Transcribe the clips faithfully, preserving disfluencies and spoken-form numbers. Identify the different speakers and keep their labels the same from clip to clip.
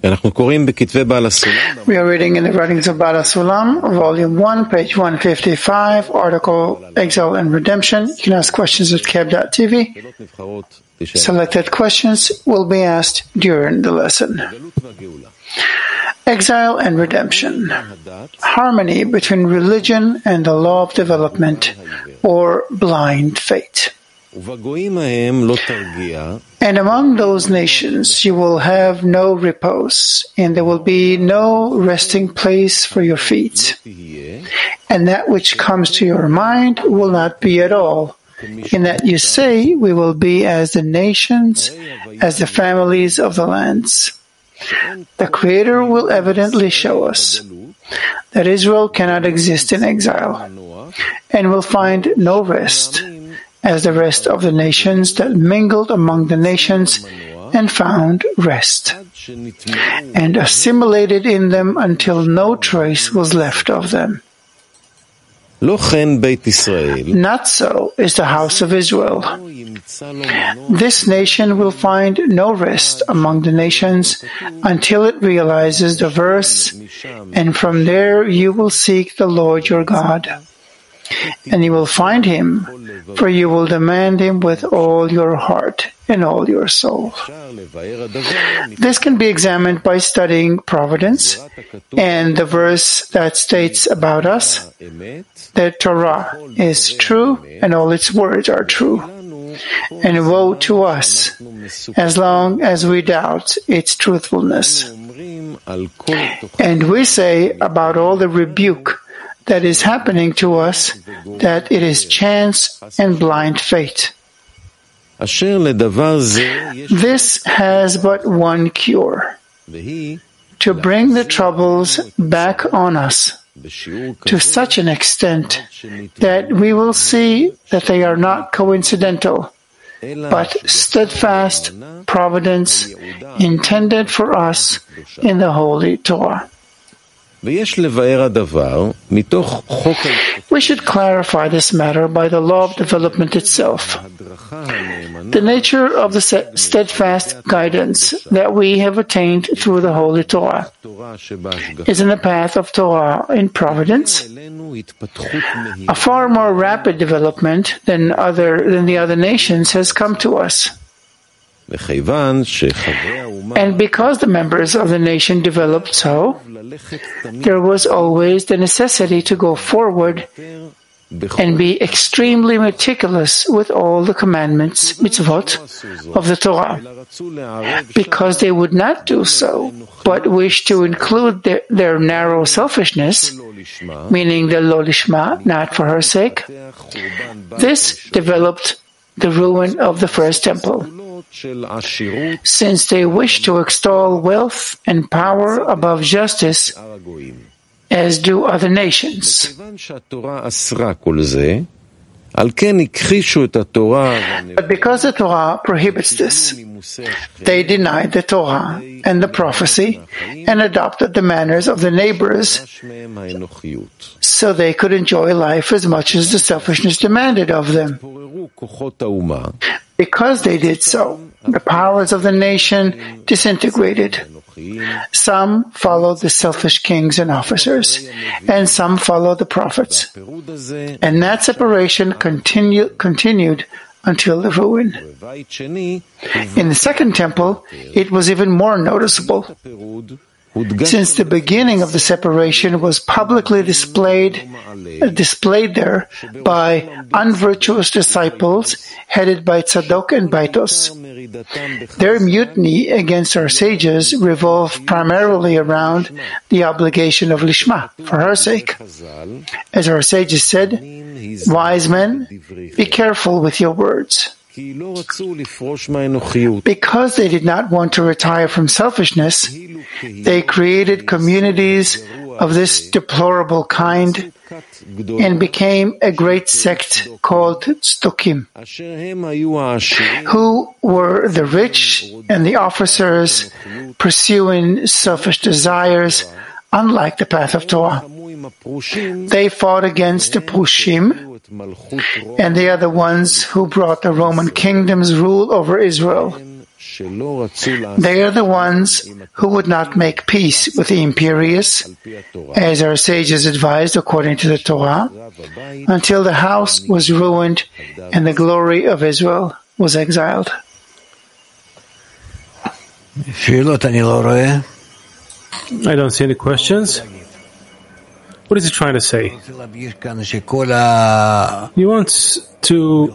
Speaker 1: We are reading in the writings of Baal HaSulam, Volume one, page one fifty-five, article Exile and Redemption. You can ask questions at keb dot t v. Selected questions will be asked during the lesson. Exile and Redemption. Harmony between religion and the law of development, or blind fate. And among those nations you will have no repose, and there will be no resting place for your feet. And that which comes to your mind will not be at all, in that you say, we will be as the nations, as the families of the lands. The Creator will evidently show us that Israel cannot exist in exile, and will find no rest, as the rest of the nations that mingled among the nations and found rest, and assimilated in them until no trace was left of them. Not so is the house of Israel. This nation will find no rest among the nations until it realizes the verse, and from there you will seek the Lord your God. And you will find him, for you will demand him with all your heart and all your soul. This can be examined by studying Providence and the verse that states about us that Torah is true and all its words are true. And woe to us as long as we doubt its truthfulness. And we say about all the rebuke that is happening to us, that it is chance and blind fate. This has but one cure: to bring the troubles back on us to such an extent that we will see that they are not coincidental, but steadfast providence intended for us in the Holy Torah. We should clarify this matter by the law of development itself. The nature of the steadfast guidance that we have attained through the Holy Torah is in the path of Torah in providence, a far more rapid development than other than the other nations has come to us. And because the members of the nation developed so, there was always the necessity to go forward and be extremely meticulous with all the commandments, mitzvot, of the Torah. Because they would not do so, but wish to include their, their narrow selfishness, meaning the lo lishma, not for her sake, this developed the ruin of the first temple, since they wish to extol wealth and power above justice, as do other nations. But because the Torah prohibits this, they denied the Torah and the prophecy and adopted the manners of the neighbors, so they could enjoy life as much as the selfishness demanded of them. Because they did so, the powers of the nation disintegrated. Some followed the selfish kings and officers, and some followed the prophets. And that separation continue, continued until the ruin. In the second temple, it was even more noticeable, since the beginning of the separation was publicly displayed, uh, displayed there by unvirtuous disciples headed by Tzadok and Baitos. Their mutiny against our sages revolved primarily around the obligation of Lishma, for her sake. As our sages said, wise men, be careful with your words. Because they did not want to retire from selfishness, they created communities of this deplorable kind and became a great sect called Tzdukim, who were the rich and the officers pursuing selfish desires, unlike the path of Torah. They fought against the Prushim, and they are the ones who brought the Roman kingdom's rule over Israel. They are the ones who would not make peace with the imperious, as our sages advised according to the Torah, until the house was ruined and the glory of Israel was exiled.
Speaker 2: I don't see any questions. What is he trying to say? He wants to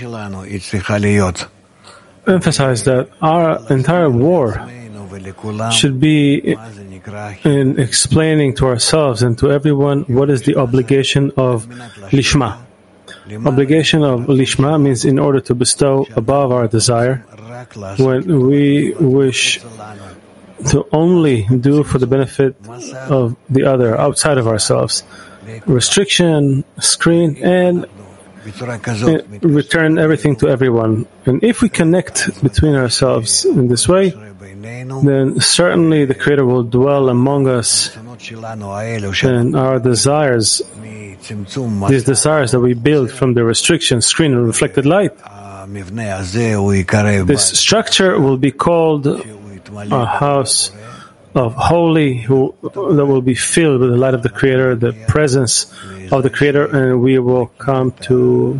Speaker 2: emphasize that our entire war should be in explaining to ourselves and to everyone what is the obligation of Lishma. Obligation of Lishma means in order to bestow above our desire when we wish to only do for the benefit of the other, outside of ourselves. Restriction, screen, and return everything to everyone. And if we connect between ourselves in this way, then certainly the Creator will dwell among us, and our desires, these desires that we build from the restriction, screen, and reflected light, this structure will be called a house of holy, who that will be filled with the light of the Creator, the presence of the Creator, and we will come to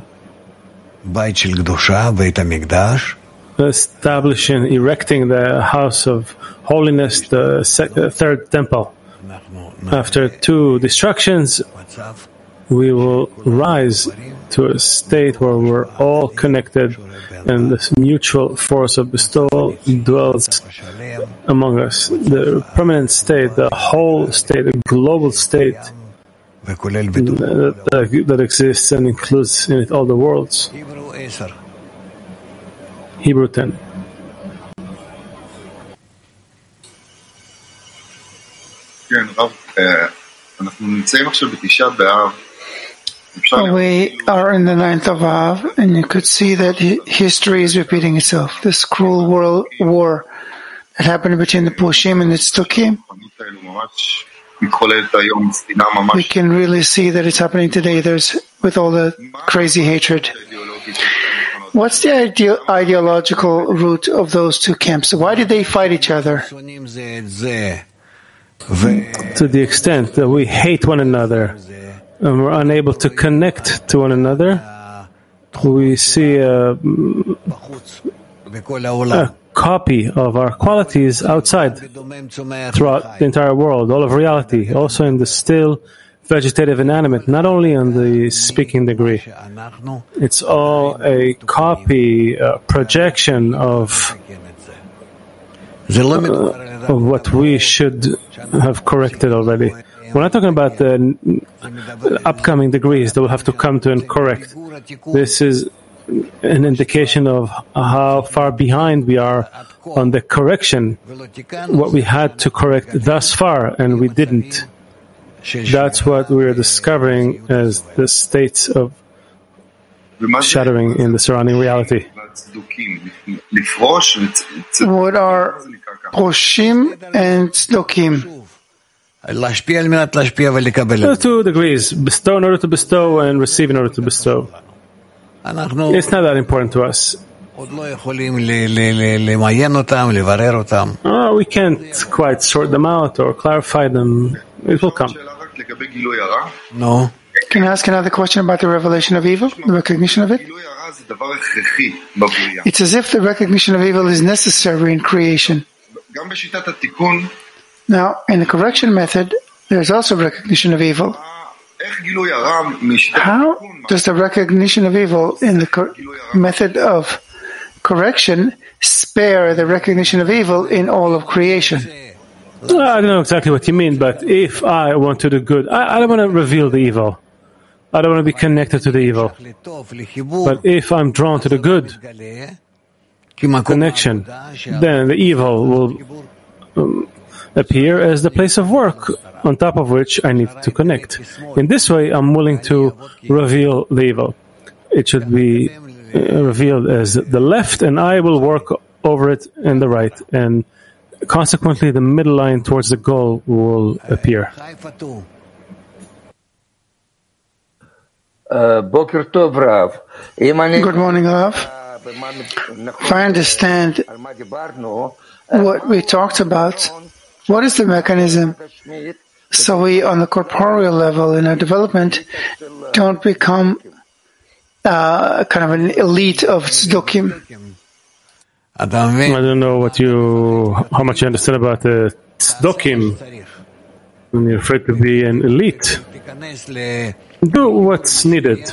Speaker 2: establishing, erecting the house of holiness, the third temple. After two destructions, we will rise to a state where we're all connected, and this mutual force of bestowal dwells among us. The permanent state, the whole state, the global state that, that, that exists and includes in it all the worlds. Hebrew ten.
Speaker 1: We are in the ninth of Av, and you could see that history is repeating itself. This cruel world war that happened between the Pushim and the Tzdukim, we can really see that it's happening today. There's with all the crazy hatred. What's the ide- ideological root of those two camps? Why did they fight each other?
Speaker 2: To the extent that we hate one another and we're unable to connect to one another, we see a, a copy of our qualities outside, throughout the entire world, all of reality, also in the still, vegetative, inanimate, not only on the speaking degree. It's all a copy, a projection of, uh, of what we should have corrected already. We're not talking about the upcoming degrees that will have to come to and correct. This is an indication of how far behind we are on the correction, what we had to correct thus far, and we didn't. That's what we're discovering as the states of shattering in the surrounding reality.
Speaker 1: What are Pushim and Tzdukim?
Speaker 2: Two degrees. Bestow in order to bestow and receive in order to bestow. It's not that important to us. Oh, we can't quite sort them out or clarify them. It will come.
Speaker 3: No.
Speaker 1: Can I ask another question about the revelation of evil, the recognition of it? It's as if the recognition of evil is necessary in creation. Now, in the correction method, there's also recognition of evil. How does the recognition of evil in the cor- method of correction spare the recognition of evil in all of creation?
Speaker 2: I don't know exactly what you mean, but if I want to do good, I, I don't want to reveal the evil. I don't want to be connected to the evil. But if I'm drawn to the good connection, then the evil will um, appear as the place of work on top of which I need to connect. In this way, I'm willing to reveal the evil. It should be uh, revealed as the left, and I will work over it in the right. And consequently, the middle line towards the goal will appear.
Speaker 4: Good
Speaker 1: morning, Rav. If I understand what we talked about, what is the mechanism so we, on the corporeal level in our development, don't become uh, kind of an elite of tzdukim?
Speaker 2: I don't know what you, how much you understand about the tzdukim when you're afraid to be an elite. Do what's needed.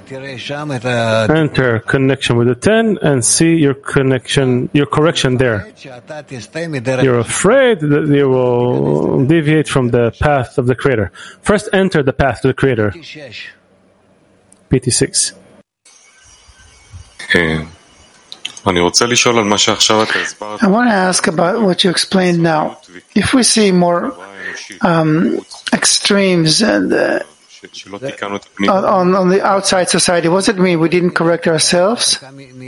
Speaker 2: Enter connection with the ten and see your connection, your correction there. You're afraid that you will deviate from the path of the Creator. First, enter the path to the Creator. P T six.
Speaker 1: I want to ask about what you explained now. If we see more um, extremes and uh, on, on the outside society, what does it mean? We didn't correct ourselves?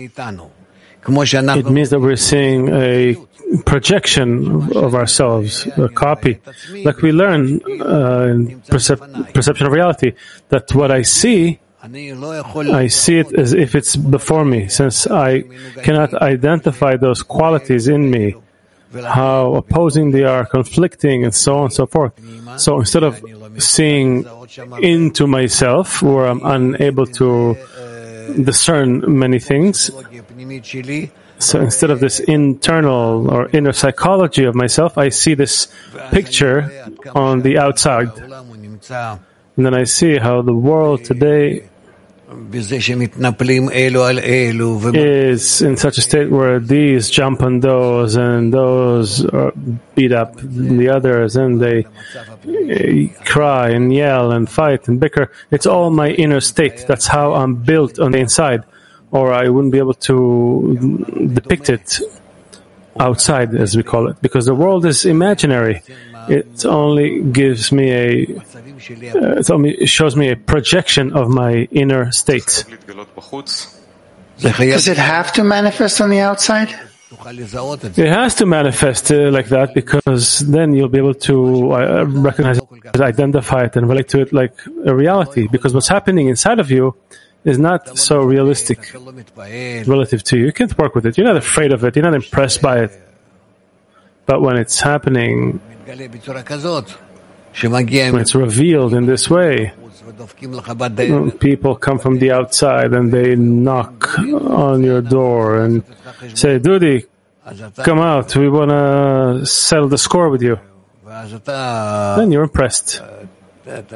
Speaker 2: It means that we're seeing a projection of ourselves, a copy. Like we learn uh, in percep- perception of reality, that what I see, I see it as if it's before me, since I cannot identify those qualities in me, how opposing they are, conflicting, and so on and so forth. So instead of seeing into myself, where I'm unable to discern many things, so instead of this internal or inner psychology of myself, I see this picture on the outside. And then I see how the world today is in such a state where these jump on those and those beat up the others and they cry and yell and fight and bicker. It's all my inner state. That's how I'm built on the inside, or I wouldn't be able to depict it outside, as we call it, because the world is imaginary. It only gives me a, uh, it only shows me a projection of my inner state.
Speaker 1: Does it have to manifest on the outside?
Speaker 2: It has to manifest uh, like that, because then you'll be able to uh, recognize it, identify it, and relate to it like a reality. Because what's happening inside of you is not so realistic relative to you. You can't work with it. You're not afraid of it. You're not impressed by it. But when it's happening, when it's revealed in this way, people come from the outside and they knock on your door and say, Dudi, come out, we want to settle the score with you. Then you're impressed. And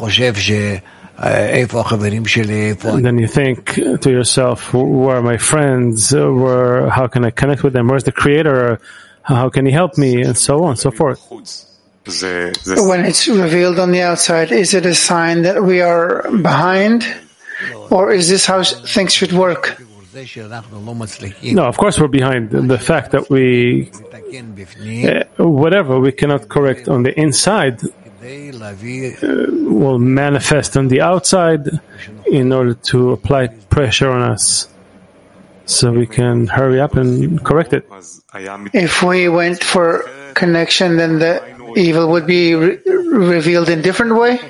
Speaker 2: then you think to yourself, where are my friends? Where, how can I connect with them? Where's the Creator? How can He help me? And so on and so forth.
Speaker 1: When it's revealed on the outside, is it a sign that we are behind? Or is this how things should work?
Speaker 2: No, of course we're behind. The fact that we, uh, whatever we cannot correct on the inside, uh, will manifest on the outside in order to apply pressure on us, so we can hurry up and correct it.
Speaker 1: If we went for connection, then the evil would be re- revealed in a different way?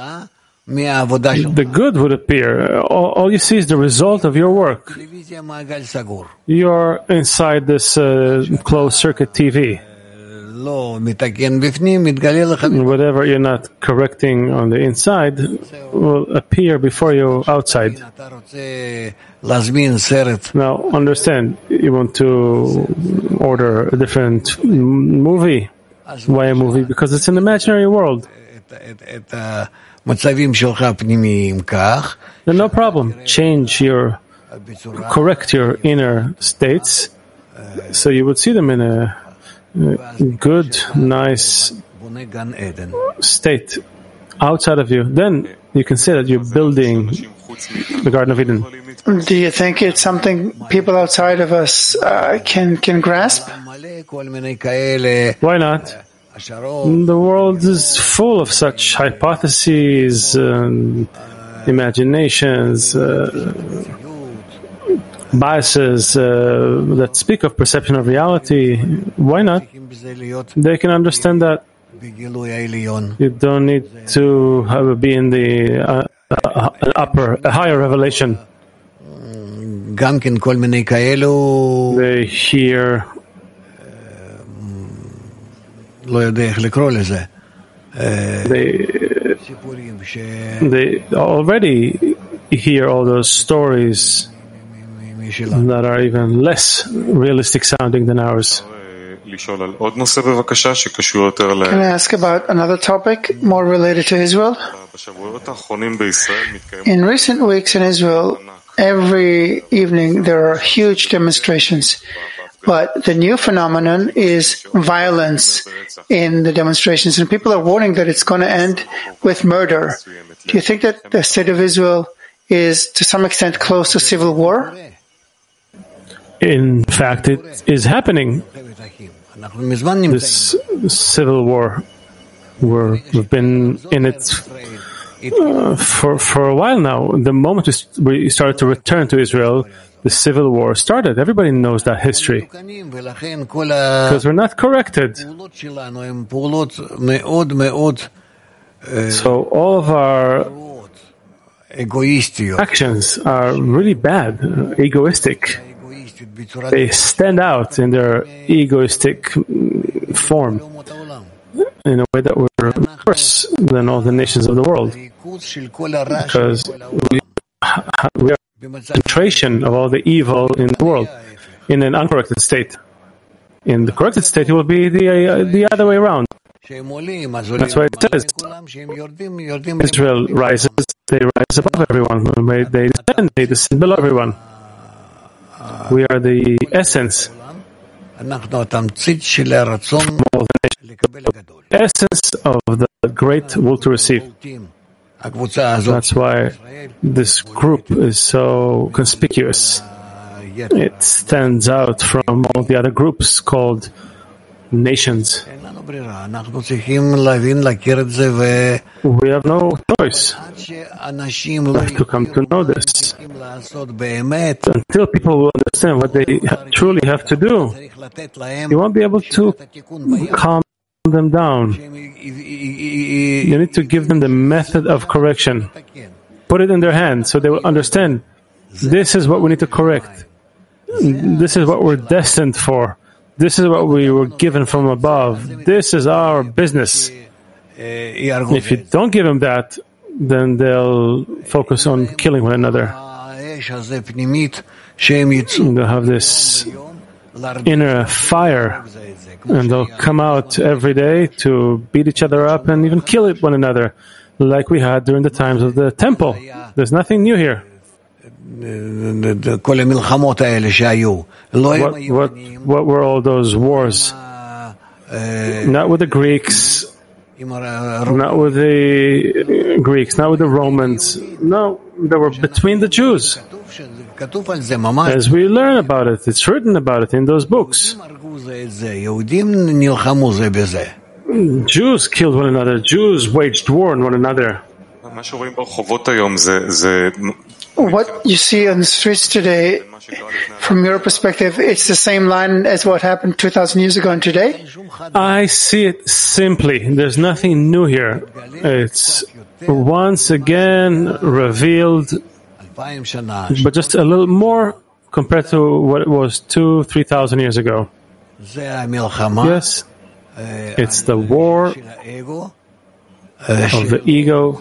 Speaker 2: The good would appear. All, all you see is the result of your work. You're inside this uh, closed circuit T V. Whatever you're not correcting on the inside will appear before you outside. Now, understand, you want to order a different movie. Why a movie? Because it's an imaginary world. Then no problem. Change your, correct your inner states, so you would see them in a good, nice state outside of you. Then you can say that you're building the Garden of Eden.
Speaker 1: Do you think it's something people outside of us uh, can can grasp?
Speaker 2: Why not? The world is full of such hypotheses, and imaginations, uh, biases uh, that speak of perception of reality. Why not? They can understand that. You don't need to have, be in the uh, uh, upper, a higher revelation. They hear They, they already hear all those stories that are even less realistic sounding than ours.
Speaker 1: Can I ask about another topic more related to Israel? In recent weeks in Israel, every evening there are huge demonstrations. But the new phenomenon is violence in the demonstrations, and people are warning that it's going to end with murder. Do you think that the state of Israel is to some extent close to civil war?
Speaker 2: In fact, it is happening. This civil war, We're, we've been in it uh, for, for a while now. The moment we started to return to Israel, the civil war started. Everybody knows that history. Because we're not corrected. So all of our actions are really bad, uh, egoistic. They stand out in their egoistic form in a way that we're worse than all the nations of the world. Because we, we are concentration of all the evil in the world in an uncorrected state. In the corrected state, it will be the uh, the other way around. That's why it says Israel rises, they rise above everyone. They descend, they descend below everyone. We are the essence. Essence of the great will to receive. That's why this group is so conspicuous. It stands out from all the other groups called nations. We have no choice. We have to come to know this. Until people will understand what they truly have to do, you won't be able to calm them down. You need to give them the method of correction. Put it in their hands so they will understand this is what we need to correct. This is what we're destined for. This is what we were given from above. This is our business. If you don't give them that, then they'll focus on killing one another. They'll have this inner fire, and they'll come out every day to beat each other up and even kill one another, like we had during the times of the temple. There's nothing new here. What, what, what were all those wars? Not with the Greeks, not with the Greeks, not with the Romans. No, they were between the Jews. As we learn about it, it's written about it in those books. Jews killed one another. Jews waged war on one another.
Speaker 1: What you see on the streets today, from your perspective, it's the same line as what happened two thousand years ago and today?
Speaker 2: I see it simply. There's nothing new here. It's once again revealed, but just a little more compared to what it was two, three thousand years ago. Yes, it's the war of the ego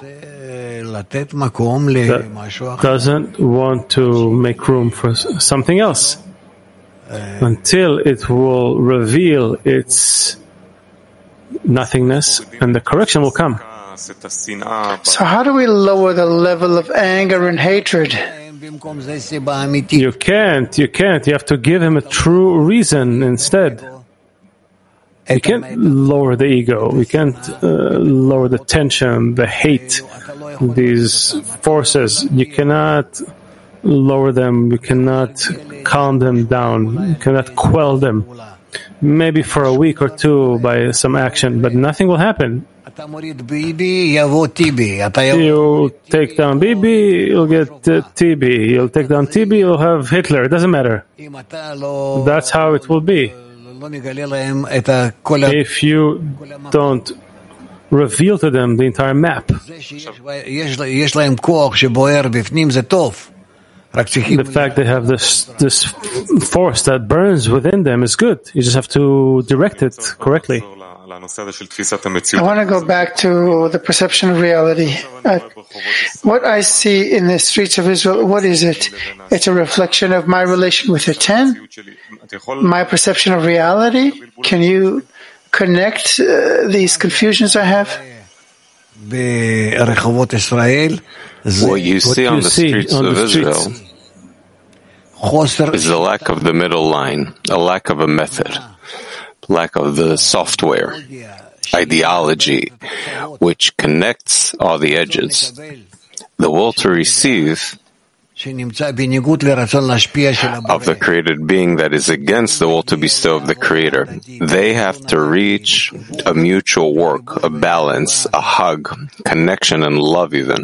Speaker 2: that doesn't want to make room for something else until it will reveal its nothingness, and the correction will come.
Speaker 1: So how do we lower the level of anger and hatred?
Speaker 2: You can't, you can't. You have to give him a true reason instead. You can't lower the ego. You can't uh, lower the tension, the hate, these forces. You cannot lower them. You cannot calm them down. You cannot quell them. Maybe for a week or two by some action, but nothing will happen. You'll take down Bibi, you'll get uh, T B. You'll take down T B, you'll have Hitler. It doesn't matter. That's how it will be. If you don't reveal to them the entire map. The fact they have this this force that burns within them is good. You just have to direct it correctly.
Speaker 1: I want to go back to the perception of reality. Uh, what I see in the streets of Israel, what is it? It's a reflection of my relation with the ten? My perception of reality? Can you connect uh, these confusions I have?
Speaker 4: What you see on the streets of Israel is the lack of the middle line, a lack of a method, lack of the software, ideology, which connects all the edges. The will to receive of the created being that is against the will to bestow of the Creator. They have to reach a mutual work, a balance, a hug, connection, and love even.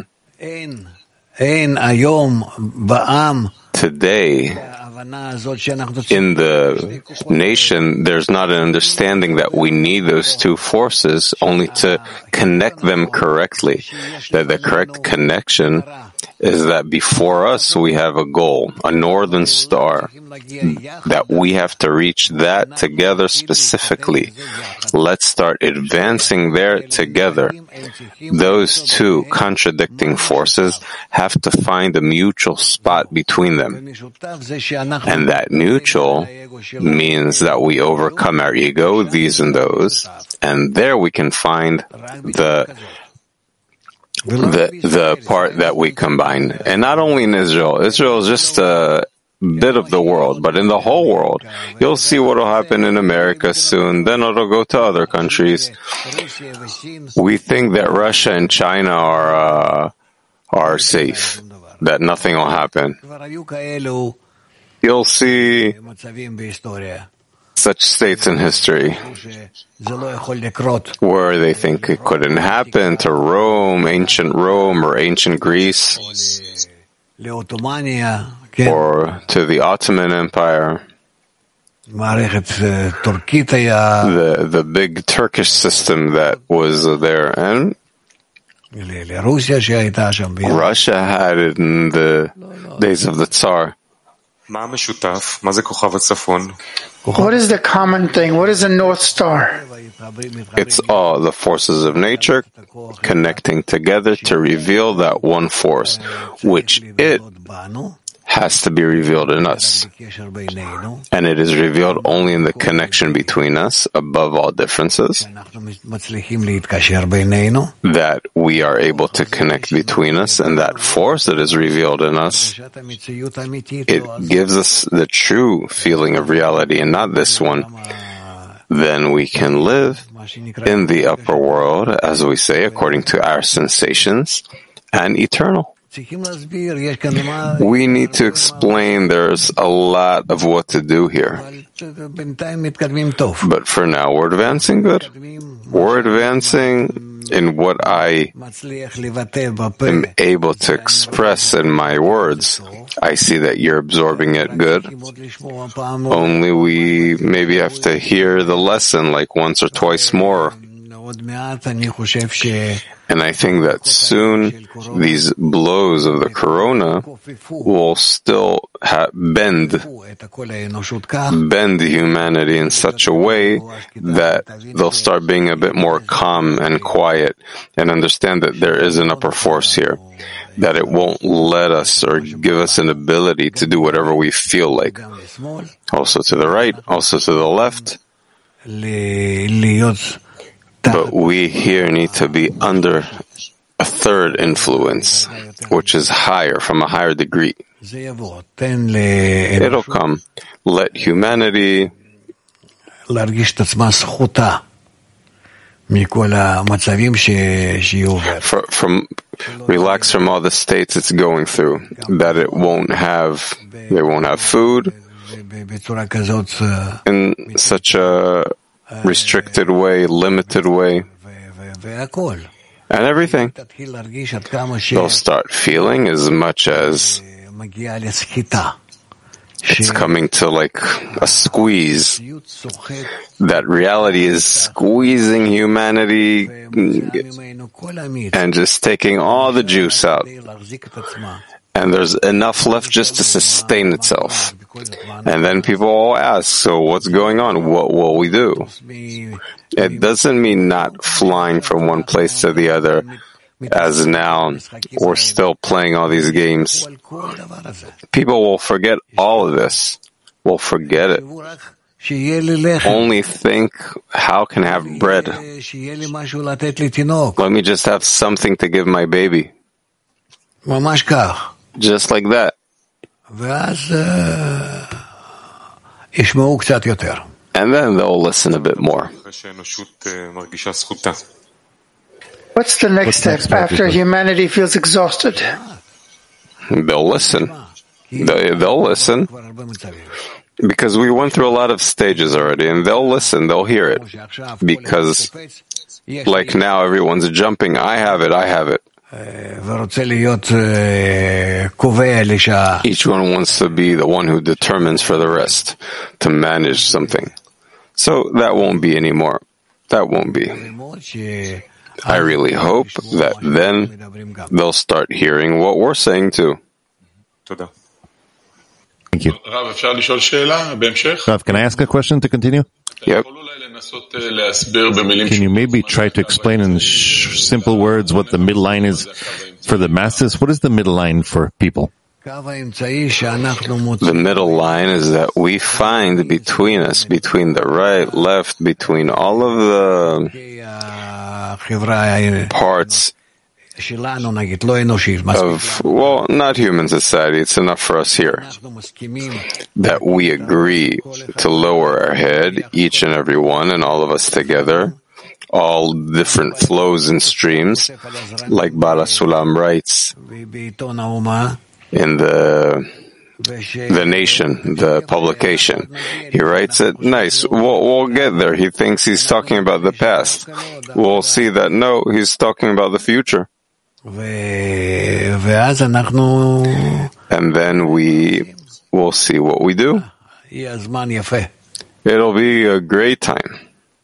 Speaker 4: Today, in the nation, there's not an understanding that we need those two forces only to connect them correctly. That the correct connection is that before us we have a goal, a northern star, that we have to reach that together specifically. Let's start advancing there together. Those two contradicting forces have to find a mutual spot between them. And that mutual means that we overcome our ego, these and those, and there we can find the the the part that we combine. And not only in Israel. Israel is just a bit of the world, but in the whole world. You'll see what will happen in America soon, then it'll go to other countries. We think that Russia and China are uh, are safe, that nothing will happen. You'll see such states in history where they think it couldn't happen, to Rome, ancient Rome or ancient Greece, or to the Ottoman Empire, the, the big Turkish system that was there, and Russia had it in the days of the Tsar.
Speaker 1: What is the common thing? What is the North Star?
Speaker 4: It's all the forces of nature connecting together to reveal that one force, which it has to be revealed in us. And it is revealed only in the connection between us, above all differences, that we are able to connect between us, and that force that is revealed in us, it gives us the true feeling of reality and not this one. Then we can live in the upper world, as we say, according to our sensations, and eternal. We need to explain there's a lot of what to do here. But for now, we're advancing good. We're advancing in what I am able to express in my words. I see that you're absorbing it good. Only we maybe have to hear the lesson like once or twice more. And I think that soon these blows of the corona will still ha- bend, bend humanity in such a way that they'll start being a bit more calm and quiet and understand that there is an upper force here, that it won't let us or give us an ability to do whatever we feel like. Also to the right, also to the left. But we here need to be under a third influence, which is higher, from a higher degree. It'll come. Let humanity for, from relax from all the states it's going through, that it won't have, they won't have food in such a restricted way, limited way, and everything. They'll start feeling as much as it's coming to like a squeeze. That reality is squeezing humanity and just taking all the juice out. and there's enough left just to sustain itself. And then people will ask, so what's going on? What will we do? It doesn't mean not flying from one place to the other, as now we're still playing all these games. People will forget all of this. Will forget it. Only think, how can I have bread? Let me just have something to give my baby. Just like that. And then they'll listen a bit more.
Speaker 1: What's the next step after humanity feels exhausted?
Speaker 4: They'll listen. They'll listen. Because we went through a lot of stages already, and they'll listen, they'll hear it. Because, like now, everyone's jumping, I have it, I have it. Each one wants to be the one who determines for the rest, to manage something. So that won't be anymore. That won't be. I really hope that then they'll start hearing what we're saying too.
Speaker 5: Thank you. Rav, can I ask a question to continue?
Speaker 4: Yep.
Speaker 5: Can you maybe try to explain in sh- simple words what the middle line is for the masses? What is the middle line for people?
Speaker 4: The middle line is that we find between us, between the right, left, between all of the parts of, well, not human society, it's enough for us here, that we agree to lower our head, each and every one, and all of us together, all different flows and streams, like Bala Sulam writes in the the nation, the publication. He writes it nice. We'll, we'll get there. He thinks he's talking about the past. We'll see that, no, he's talking about the future. And then we will see what we do. It'll be a great time.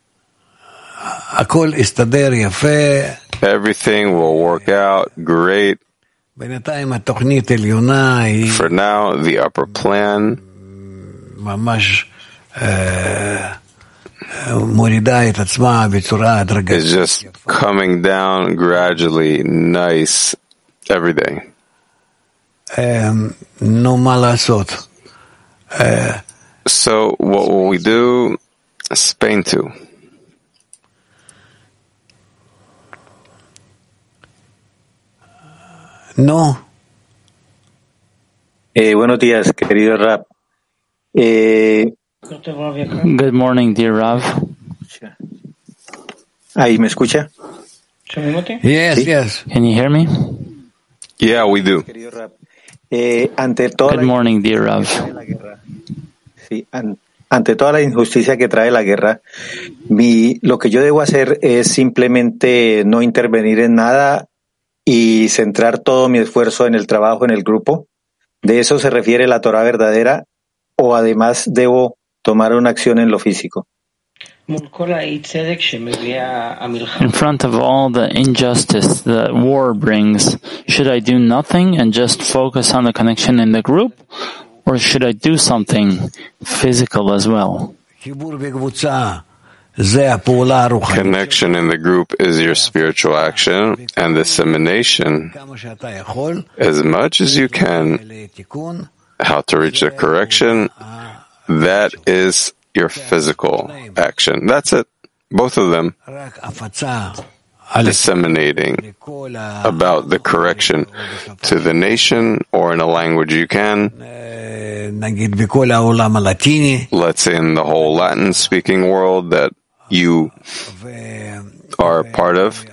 Speaker 4: Everything will work out great. For now, the upper plan is just coming down gradually, nice, every day. So what will we do? Spain too.
Speaker 6: No. Eh, buenos días, querido Rav. Eh,
Speaker 7: Good morning, dear Rav.
Speaker 6: ¿Ahí me escucha?
Speaker 7: Yes, ¿Sí? yes. Can you hear me?
Speaker 4: Yeah, we do.
Speaker 6: Eh, ante toda
Speaker 7: Good morning, dear Rav.
Speaker 6: Sí, an, ante toda la injusticia que trae la guerra, mi, lo que yo debo hacer es simplemente no intervenir en nada y centrar todo mi esfuerzo en el trabajo en el grupo. ¿De eso se refiere la Torah verdadera? ¿O además debo tomar una acción en lo físico?
Speaker 7: In front of all the injustice that war brings, should I do nothing and just focus on the connection in the group? Or should I do something physical as well?
Speaker 4: Connection in the group is your spiritual action, and dissemination, as much as you can, how to reach the correction, that is your physical action. That's it. Both of them. Disseminating about the correction to the nation or in a language you can. Let's say in the whole Latin-speaking world that you are a part of.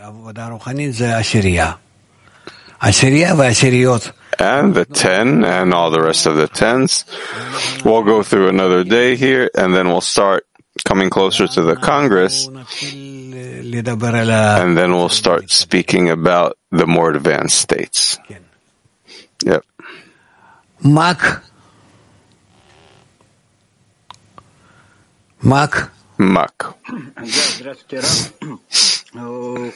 Speaker 4: And the ten and all the rest of the tens. We'll go through another day here, and then we'll start coming closer to the Congress, and then we'll start speaking about the more advanced states. Yep.
Speaker 6: Mark.
Speaker 4: Mark.
Speaker 7: Hello,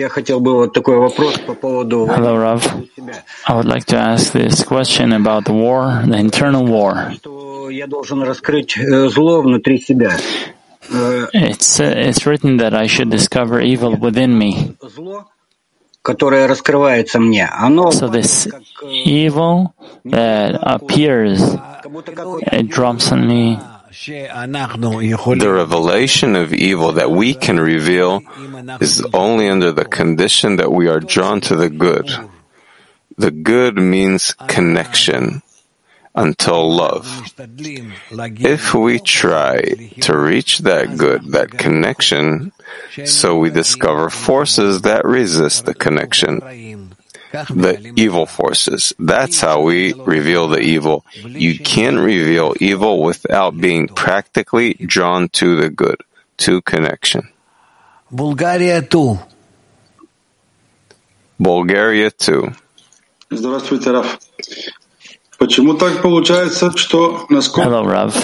Speaker 7: Rav. I would like to ask this question about the war, the internal war. It's, uh, it's written that I should discover evil within me. So this evil that appears, it drops on me.
Speaker 4: The revelation of evil that we can reveal is only under the condition that we are drawn to the good. The good means connection until love. If we try to reach that good, that connection, so we discover forces that resist the connection, the evil forces. That's how we reveal the evil. You can't reveal evil without being practically drawn to the good, to connection.
Speaker 8: Bulgaria too.
Speaker 4: Bulgaria too.
Speaker 3: Здравствуйте, Раф. Почему так получается, что насколько...
Speaker 7: Hello, Rav.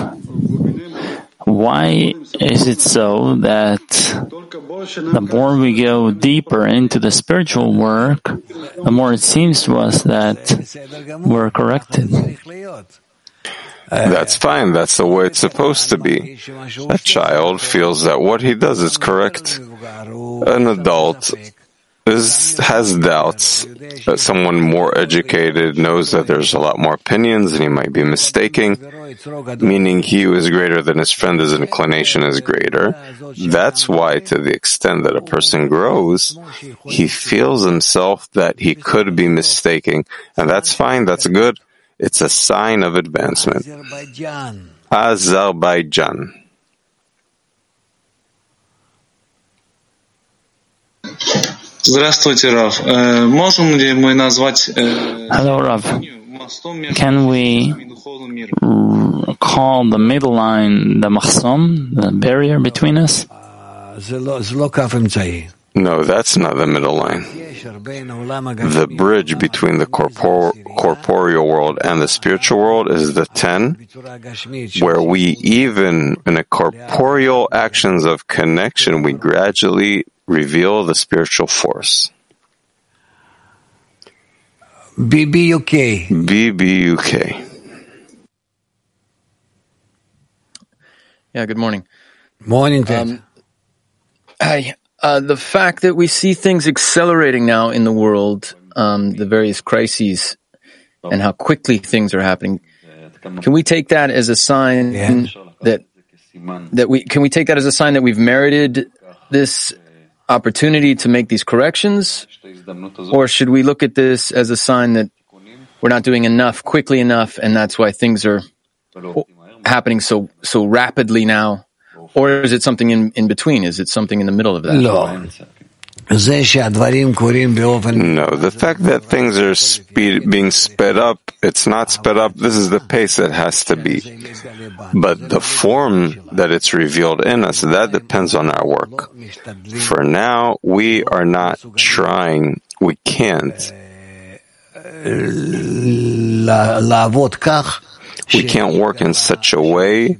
Speaker 7: Why is it so that the more we go deeper into the spiritual work, the more it seems to us that we're corrected?
Speaker 4: That's fine. That's the way it's supposed to be. A child feels that what he does is correct. An adult is, has doubts. That someone more educated knows that there's a lot more opinions and he might be mistaking, meaning he who is greater than his friend, his inclination is greater. That's why, to the extent that a person grows, he feels himself that he could be mistaking. And that's fine, that's good. It's a sign of advancement. Azerbaijan.
Speaker 9: Здравствуйте, Рав. Можем ли мы назвать...
Speaker 7: Hello, Rav. Can we call the middle line the mahsom, the barrier between us?
Speaker 4: No, that's not the middle line. The bridge between the corpor- corporeal world and the spiritual world is the ten, where we even, in a corporeal actions of connection, we gradually reveal the spiritual force.
Speaker 8: B B U K.
Speaker 4: B B U K.
Speaker 10: Yeah, good morning.
Speaker 8: Morning, Ted.
Speaker 10: Um, hi. Uh, the fact that we see things accelerating now in the world, um, the various crises, and how quickly things are happening, can we take that as a sign yeah. that that we can we take that as a sign that we've merited this opportunity to make these corrections, or should we look at this as a sign that we're not doing enough quickly enough, and that's why things are happening so so rapidly now? Or is it something in, in between? Is it something in the middle of that?
Speaker 8: No.
Speaker 4: No, the fact that things are speed, being sped up, it's not sped up. This is the pace that has to be. But the form that it's revealed in us, that depends on our work. For now, we are not trying. We can't. We can't work in such a way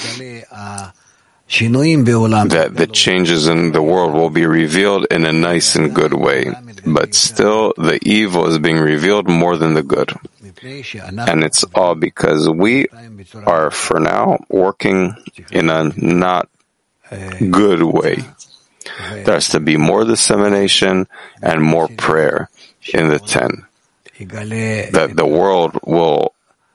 Speaker 4: that the changes in the world will be revealed in a nice and good way. But still, the evil is being revealed more than the good. And it's all because we are, for now, working in a not good way. There has to be more dissemination and more prayer in the ten. That the world will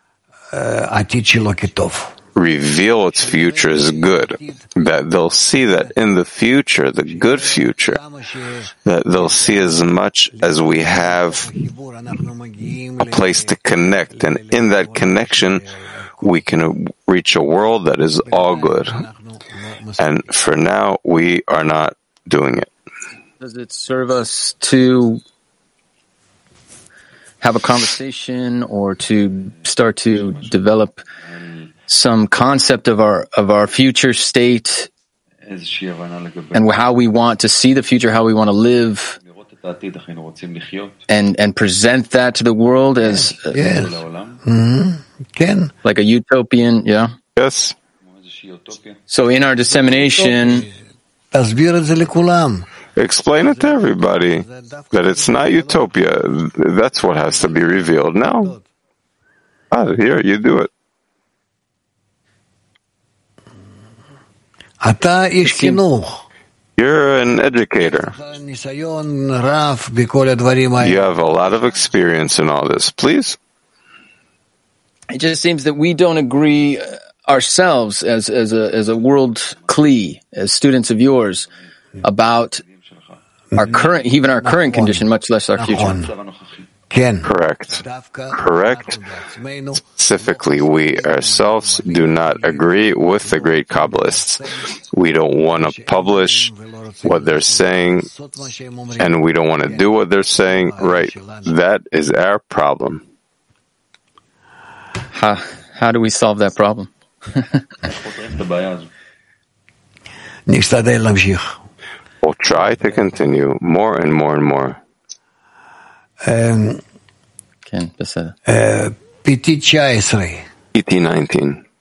Speaker 4: reveal its future as good, that they'll see that in the future, the good future, that they'll see as much as we have a place to connect, and in that connection we can reach a world that is all good. And for now, we are not doing it.
Speaker 10: Does it serve us to have a conversation or to start to develop some concept of our of our future state and how we want to see the future, how we want to live, and and present that to the world as uh,
Speaker 8: yes. mm-hmm.
Speaker 10: like a utopian, yeah.
Speaker 4: Yes.
Speaker 10: So in our dissemination,
Speaker 4: Explain it to everybody that it's not utopia. That's what has to be revealed now. Ah, here, you do it. You're an educator. You have a lot of experience in all this. Please?
Speaker 10: It just seems that we don't agree ourselves as, as, a, as a world Kli, as students of yours, about our current, even our current condition, much less our future.
Speaker 4: Correct. Correct. Specifically, we ourselves do not agree with the great Kabbalists. We don't want to publish what they're saying, and we don't want to do what they're saying. Right. That is our problem.
Speaker 10: How, how do we solve that problem?
Speaker 4: We'll try to continue more and more and more.
Speaker 8: Um, uh, P T
Speaker 4: nineteen.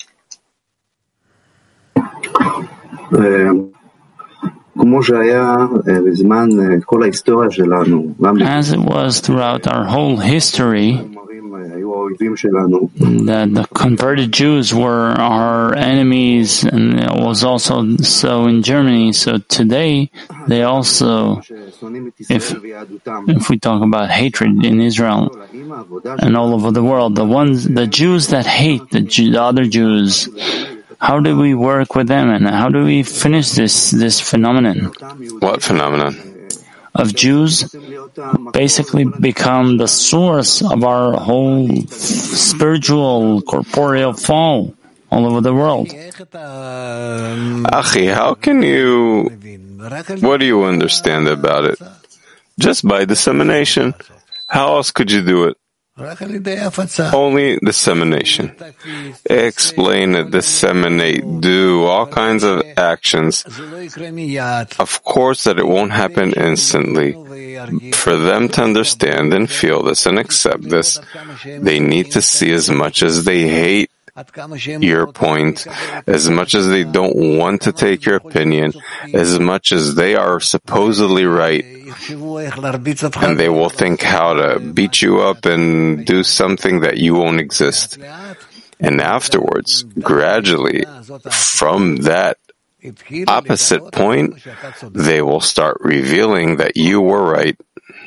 Speaker 7: As it was throughout our whole history, that the converted Jews were our enemies, and it was also so in Germany. So today, they also, if, if we talk about hatred in Israel and all over the world, the ones, the Jews that hate the, Jew, the other Jews, how do we work with them, and how do we finish this, this phenomenon?
Speaker 4: What phenomenon?
Speaker 7: Of Jews basically become the source of our whole spiritual, corporeal fall all over the world.
Speaker 4: Achi, how can you, what do you understand about it? Just by dissemination. How else could you do it? Only dissemination. Explain it, disseminate, do all kinds of actions. Of course that it won't happen instantly. For them to understand and feel this and accept this, they need to see as much as they hate your point, as much as they don't want to take your opinion, as much as they are supposedly right, and they will think how to beat you up and do something that you won't exist. And afterwards, gradually, from that opposite point, they will start revealing that you were right.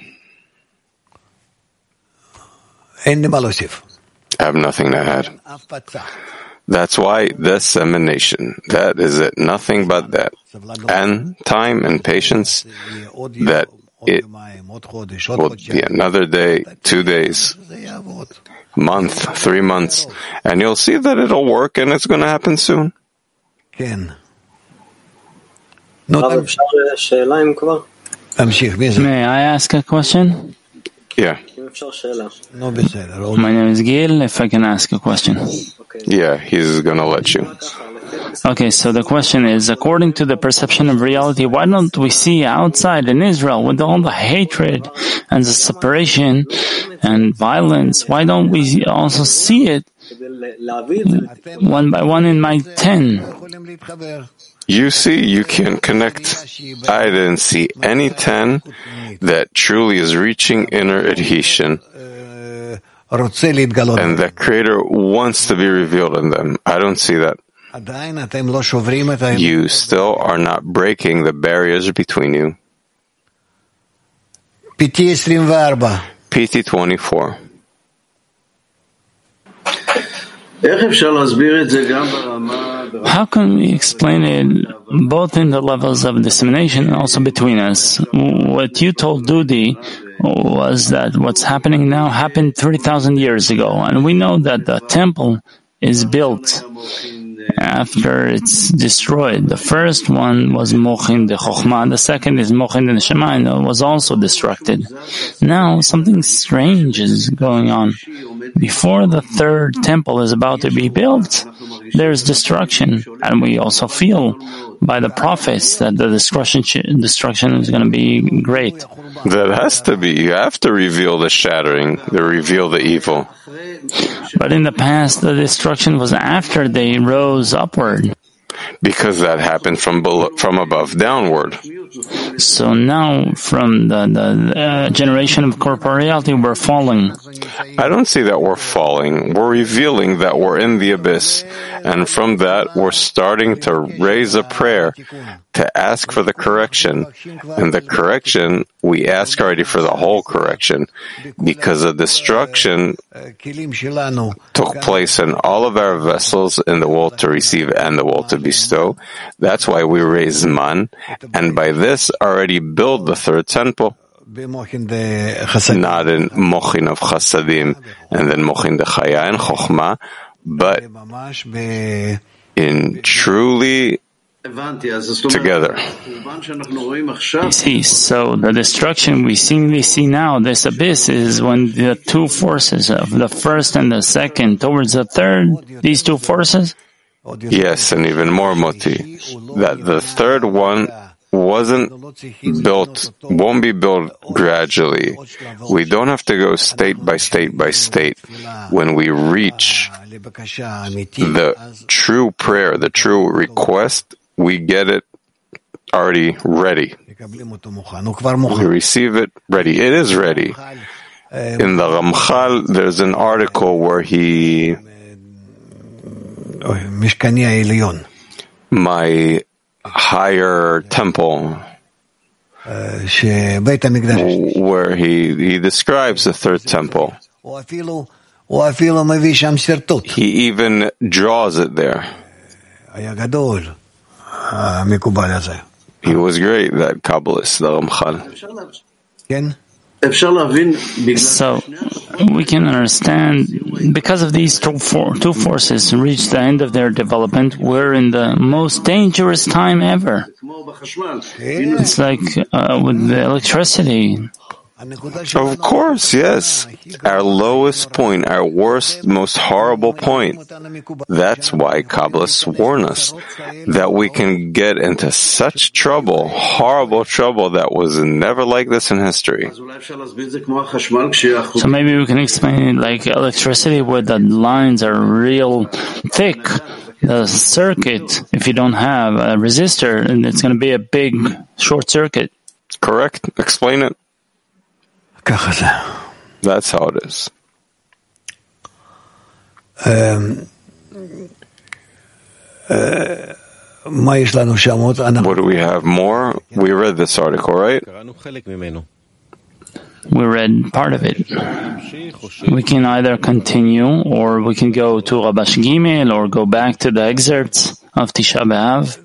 Speaker 4: I have nothing to add. That's why dissemination, that is it, nothing but that. And time and patience, that it will be another day, two days, month, three months, and you'll see that it'll work and it's going to happen soon.
Speaker 7: May I ask a question?
Speaker 4: Yeah.
Speaker 7: My name is Gil, if I can ask a question.
Speaker 4: Yeah, he's going to let you.
Speaker 7: Okay, so the question is, according to the perception of reality, why don't we see outside in Israel, with all the hatred and the separation and violence, why don't we also see it one by one in my ten?
Speaker 4: You see, you can connect. I didn't see any ten that truly is reaching inner adhesion, and the Creator wants to be revealed in them. I don't see that. You still are not breaking the barriers between you.
Speaker 8: P T twenty-four.
Speaker 4: P T twenty-four.
Speaker 7: How can we explain it both in the levels of dissemination and also between us? What you told Dudi was that what's happening now happened three thousand years ago, and we know that the temple is built after it's destroyed. The first one was Mochin de Chochmah, the second is Mochin de Neshama, and it was also destructed. Now something strange is going on. Before the third temple is about to be built, there's destruction, and we also feel by the prophets that the destruction destruction is going to be great.
Speaker 4: That has to be. You have to reveal the shattering, to reveal the evil.
Speaker 7: But in the past, the destruction was after they rose upward.
Speaker 4: because that happened from below, from above downward.
Speaker 7: So now, from the, the uh, generation of corporeality, we're falling.
Speaker 4: I don't see that we're falling. We're revealing that we're in the abyss. And from that, we're starting to raise a prayer to ask for the correction. And the correction, we ask already for the whole correction, because a destruction took place in all of our vessels in the world to receive and the world to bestow. That's why we raise man, and by this already build the third temple. Not in mochin of chasadim and then mochin de chaya and chokhmah, but in truly together.
Speaker 7: You see, so the destruction we seemingly see now, this abyss, is when the two forces of the first and the second towards the third, these two forces?
Speaker 4: Yes, and even more, Moti, that the third one wasn't built, won't be built gradually. We don't have to go state by state by state. When we reach the true prayer, the true request, we get it already ready. We receive it ready. It is ready. In the Ramchal, there's an article where he, my higher temple, where he, he describes the third temple. He even draws it there. He was great, that Kabbalist, the Ramchal.
Speaker 7: So we can understand, because of these two, for, two forces reach the end of their development, we're in the most dangerous time ever. It's like uh, with the electricity.
Speaker 4: Of course, yes. Our lowest point, our worst, most horrible point. That's why Kabbalists warn us that we can get into such trouble, horrible trouble that was never like this in history.
Speaker 7: So maybe we can explain it like electricity, where the lines are real thick. The circuit, if you don't have a resistor, and it's going to be a big short circuit.
Speaker 4: Correct. Explain it. That's how it is.
Speaker 8: Um, uh,
Speaker 4: what do we have more? We read this article, right?
Speaker 7: We read part of it. We can either continue, or we can go to Rabash Gimel, or go back to the excerpts of Tisha B'Av.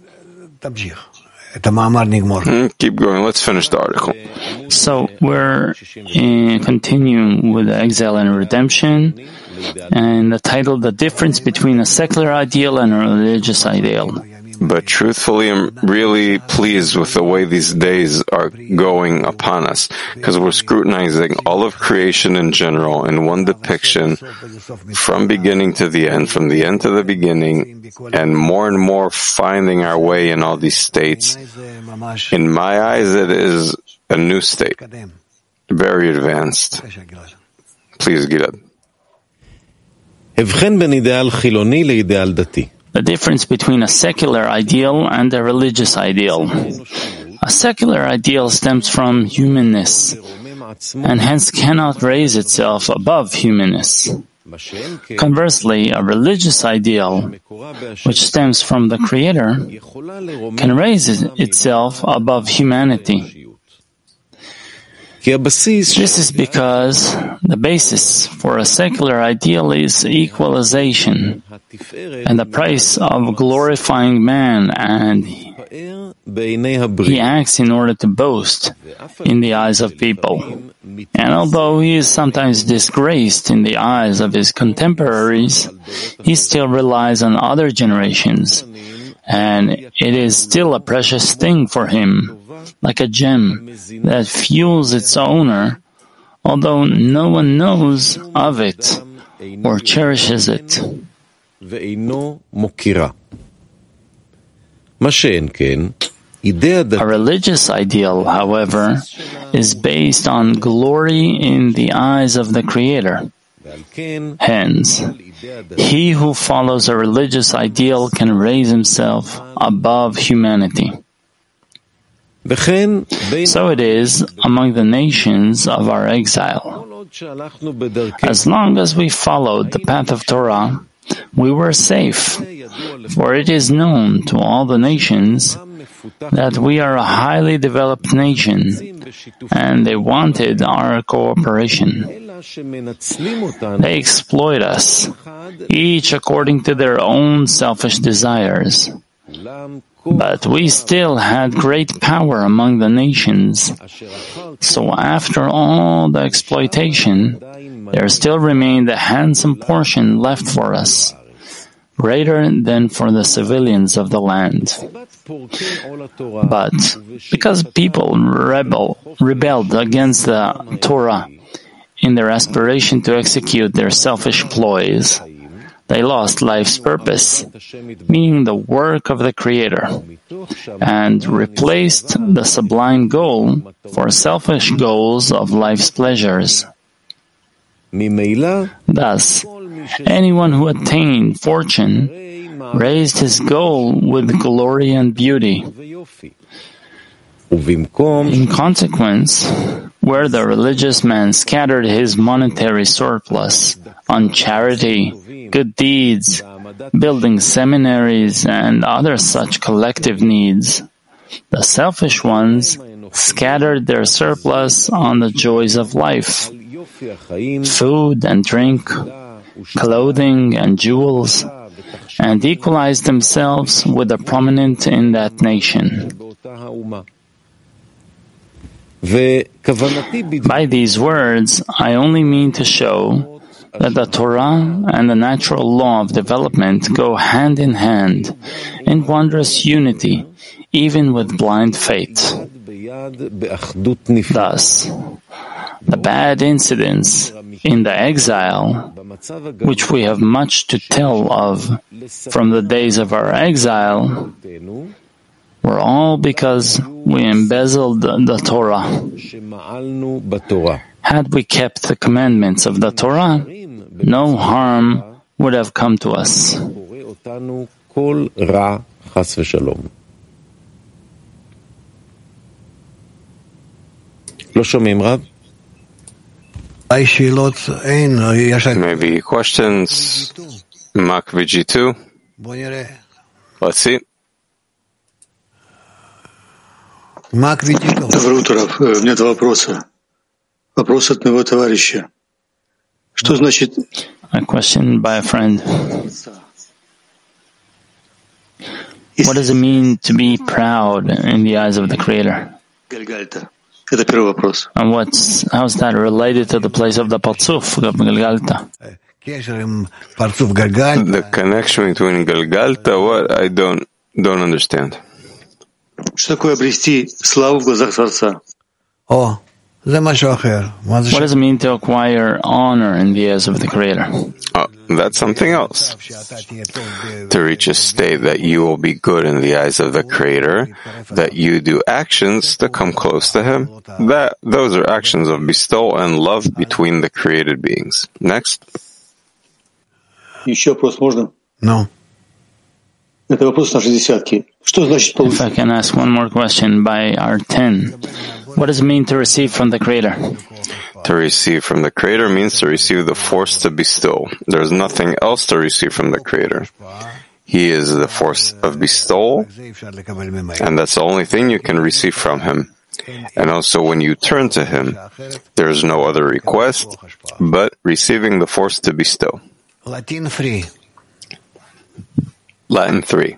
Speaker 4: Mm, keep going. Let's finish the article.
Speaker 7: So we're uh, continuing with the exile and redemption, and the title, The Difference Between a Secular Ideal and a Religious Ideal.
Speaker 4: But truthfully, I'm really pleased with the way these days are going upon us, because we're scrutinizing all of creation in general in one depiction from beginning to the end, from the end to the beginning, and more and more finding our way in all these states. In my eyes, it is a new state, very advanced. Please, Gilad.
Speaker 7: The difference between a secular ideal and a religious ideal. A secular ideal stems from humanness, and hence cannot raise itself above humanness. Conversely, a religious ideal, which stems from the Creator, can raise itself above humanity. This is because the basis for a secular ideal is equalization, and the price of glorifying man, and he acts in order to boast in the eyes of people. And although he is sometimes disgraced in the eyes of his contemporaries, he still relies on other generations, and it is still a precious thing for him, like a gem that fuels its owner, although no one knows of it or cherishes it. A religious ideal, however, is based on glory in the eyes of the Creator, Hence, he who follows a religious ideal can raise himself above humanity. So it is among the nations of our exile. As long as we followed the path of Torah, we were safe, for it is known to all the nations that we are a highly developed nation, and they wanted our cooperation. They exploit us, each according to their own selfish desires. But we still had great power among the nations. So after all the exploitation, there still remained a handsome portion left for us, greater than for the civilians of the land. But because people rebel, rebelled against the Torah in their aspiration to execute their selfish ploys, they lost life's purpose, meaning the work of the Creator, and replaced the sublime goal for selfish goals of life's pleasures. Thus, anyone who attained fortune raised his goal with glory and beauty. In consequence, where the religious man scattered his monetary surplus on charity, good deeds, building seminaries, and other such collective needs, the selfish ones scattered their surplus on the joys of life, food and drink, clothing and jewels, and equalized themselves with the prominent in that nation. By these words, I only mean to show that the Torah and the natural law of development go hand in hand in wondrous unity, even with blind faith. Thus, the bad incidents in the exile, which we have much to tell of from the days of our exile, were all because we embezzled the Torah. Had we kept the commandments of the Torah, no harm would have come to us.
Speaker 4: Maybe questions? Mark V G two? Let's see.
Speaker 3: Доброе утро. У меня два вопроса. Вопрос от моего товарища. Что значит...
Speaker 7: A question by a friend. What does it mean to be proud in the eyes of the Creator?
Speaker 3: Гальгальта. Это первый вопрос.
Speaker 7: And what's, how's that related to the place of the Partzuf, Galgalta?
Speaker 4: The connection between Galgalta, what? I don't, don't understand.
Speaker 3: Что такое обрести славу в глазах Творца?
Speaker 7: What does it mean to acquire honor in the eyes of the Creator?
Speaker 4: Oh, that's something else. To reach a state that you will be good in the eyes of the Creator, that you do actions to come close to Him, that those are actions of bestowal and love between the created beings. Next.
Speaker 3: Еще вопрос можно?
Speaker 7: No.
Speaker 3: Это вопрос нашей десятки. Что значит получить?
Speaker 7: If I can ask one more question by our ten. What does it mean to receive from the Creator?
Speaker 4: To receive from the Creator means to receive the force to bestow. There is nothing else to receive from the Creator. He is the force of bestowal, and that's the only thing you can receive from Him. And also when you turn to Him, there is no other request but receiving the force to bestow.
Speaker 8: Latin three.
Speaker 4: Latin three.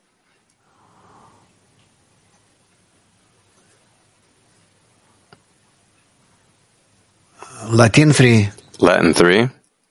Speaker 8: Latin three.
Speaker 4: Latin three.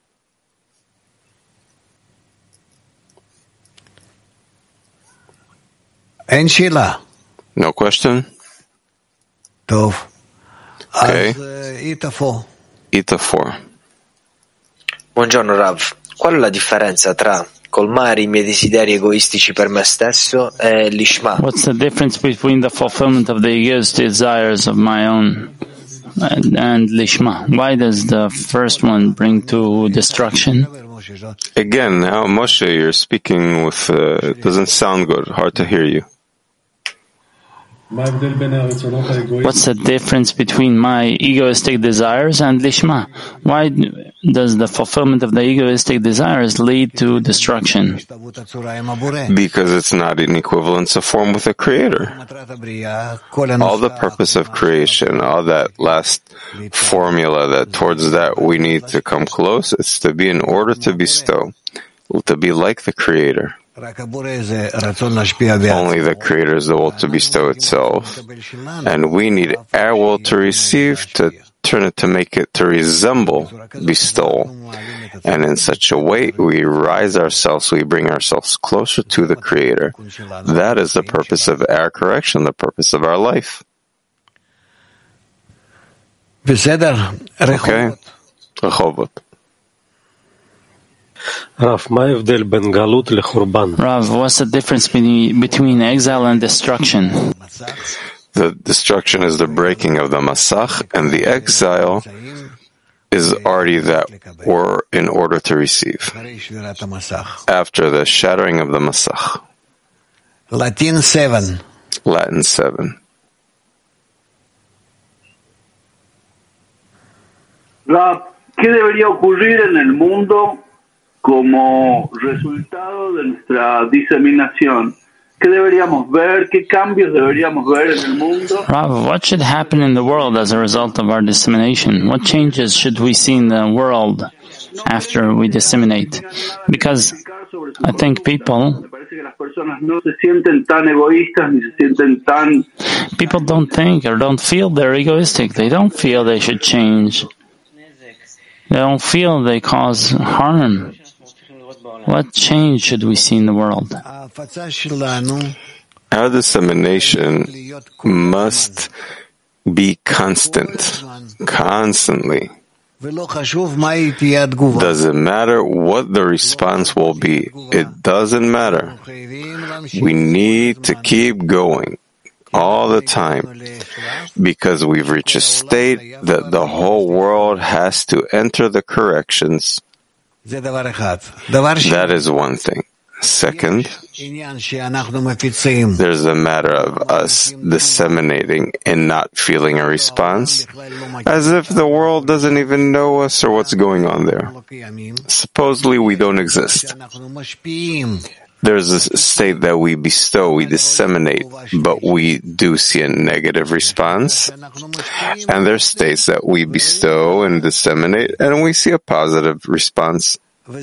Speaker 8: En Sheila.
Speaker 4: No question?
Speaker 8: Tov.
Speaker 4: Okay.
Speaker 8: Ita four.
Speaker 4: Ita four.
Speaker 11: Buongiorno Rav. Qual è la differenza tra colmare i miei desideri egoistici per me stesso e l'ishma?
Speaker 7: What's the difference between the fulfillment of the egoist desires of my own and, and Lishma? Why does the first one bring to destruction?
Speaker 4: Again, now Moshe, you're speaking with, uh, it doesn't sound good, hard to hear you.
Speaker 7: What's the difference between my egoistic desires and Lishma? Why does the fulfillment of the egoistic desires lead to destruction?
Speaker 4: Because it's not in equivalence of form with the Creator. All the purpose of creation, all that last formula that towards that we need to come close, it's to be in order to bestow, to be like the Creator. Only the Creator is the will to bestow itself, and we need our will to receive to turn it to make it to resemble bestowal. And in such a way, we rise ourselves, we bring ourselves closer to the Creator. That is the purpose of our correction, the purpose of our life. Okay? Rehovot.
Speaker 2: Rav, what's
Speaker 7: the difference between, between exile and destruction?
Speaker 4: The destruction is the breaking of the Masach, and the exile is already that we're in order to receive. After the shattering of the Masach.
Speaker 8: Latin seven.
Speaker 4: Latin seven.
Speaker 12: Rav, ¿qué debería ocurrir en el mundo como resultado de nuestra diseminación? ¿Qué deberíamos ver? ¿Qué cambios deberíamos ver en el mundo?
Speaker 7: Rav, what should happen in the world as a result of our dissemination? What changes should we see in the world after we disseminate? Because I think people people don't think or don't feel they're egoistic. They don't feel they should change. They don't feel they cause harm. What change should we see in the world?
Speaker 4: Our dissemination must be constant, constantly. Doesn't matter what the response will be. It doesn't matter. We need to keep going all the time because we've reached a state that the whole world has to enter the corrections. That is one thing. Second, there's a matter of us disseminating and not feeling a response, as if the world doesn't even know us or what's going on there. Supposedly we don't exist. There's a state that we bestow, we disseminate, but we do see a negative response. And there's states that we bestow and disseminate, and we see a positive response. And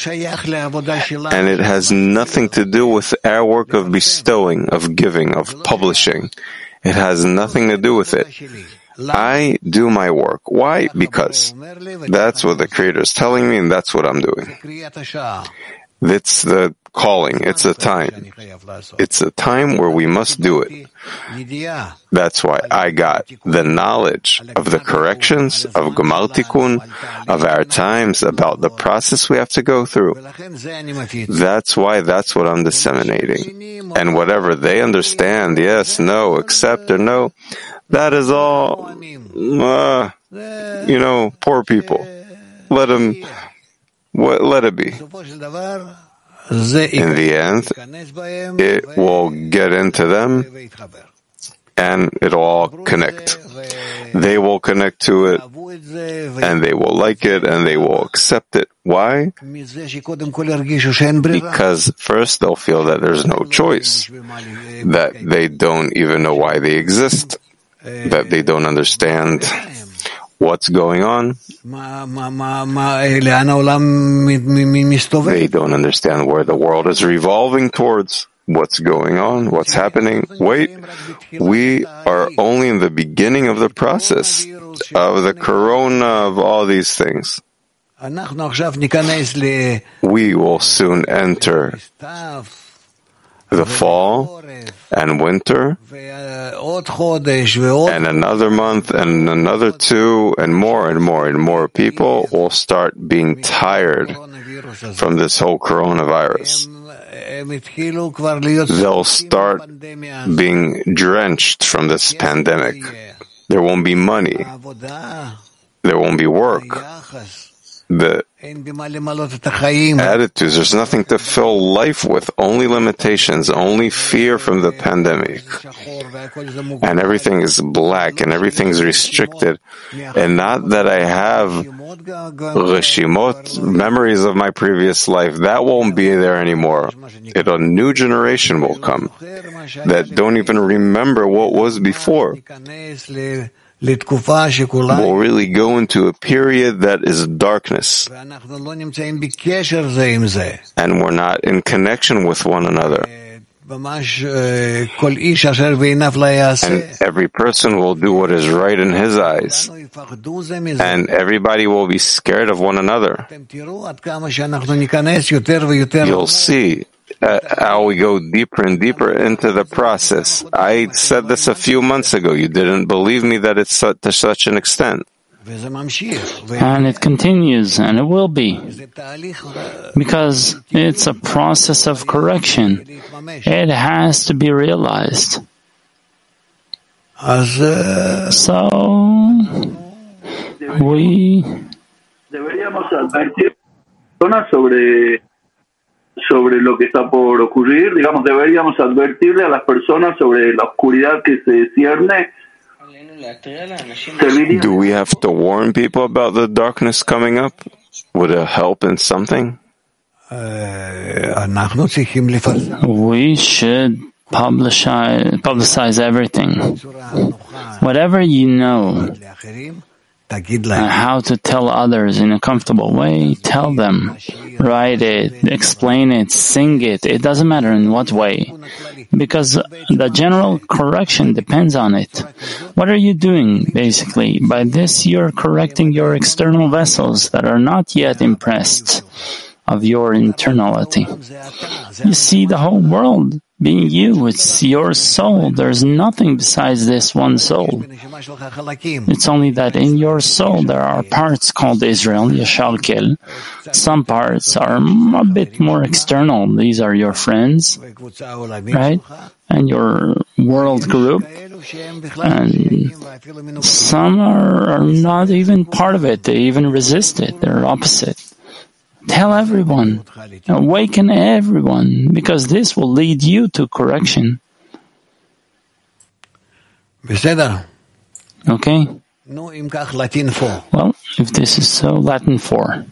Speaker 4: it has nothing to do with our work of bestowing, of giving, of publishing. It has nothing to do with it. I do my work. Why? Because that's what the Creator is telling me, and that's what I'm doing. It's the calling. It's a time. It's a time where we must do it. That's why I got the knowledge of the corrections, of Gemar Tikkun, of our times, about the process we have to go through. That's why that's what I'm disseminating. And whatever they understand, yes, no, accept or no, that is all, uh, you know, poor people. Let them... What, let it be. In the end, it will get into them and it'll all connect. They will connect to it and they will like it and they will accept it. Why? Because first they'll feel that there's no choice, that they don't even know why they exist, that they don't understand what's going on. They don't understand where the world is revolving towards, what's going on, what's happening. Wait, we are only in the beginning of the process of the corona, of all these things. We will soon enter the fall and winter, and another month and another two, and more and more and more people will start being tired from this whole coronavirus. They'll start being drenched from this pandemic. There won't be money. There won't be work. The attitudes, there's nothing to fill life with, only limitations, only fear from the pandemic. And everything is black and everything is restricted. And not that I have reshimot, memories of my previous life, that won't be there anymore. It, a new generation will come that don't even remember what was before. Will really go into a period that is darkness, and we're not in connection with one another. And every person will do what is right in his eyes, and everybody will be scared of one another. You'll see Uh, how we go deeper and deeper into the process. I said this a few months ago. You didn't believe me that it's to such an extent.
Speaker 7: And it continues, and it will be. Because it's a process of correction. It has to be realized. So, we...
Speaker 12: Deberíamos advertir sobre sobre lo que está por ocurrir, digamos, deberíamos advertirle a las personas sobre la oscuridad que se cierne.
Speaker 4: Do we have to warn people about the darkness coming up? Would it help in something?
Speaker 7: We should publicize, publicize everything. Whatever you know, Uh, how to tell others in a comfortable way, tell them. Write it, explain it, sing it. It doesn't matter in what way. Because the general correction depends on it. What are you doing, basically? By this, you're correcting your external vessels that are not yet impressed of your internality. You see the whole world being you. It's your soul. There's nothing besides this one soul. It's only that in your soul there are parts called Israel, Yashar Kel. Some parts are a bit more external. These are your friends, right? And your world group. And some are, are not even part of it. They even resist it. They're opposite. Tell everyone, awaken everyone, because this will lead you to correction. Okay? Well, if this is so, Latin four.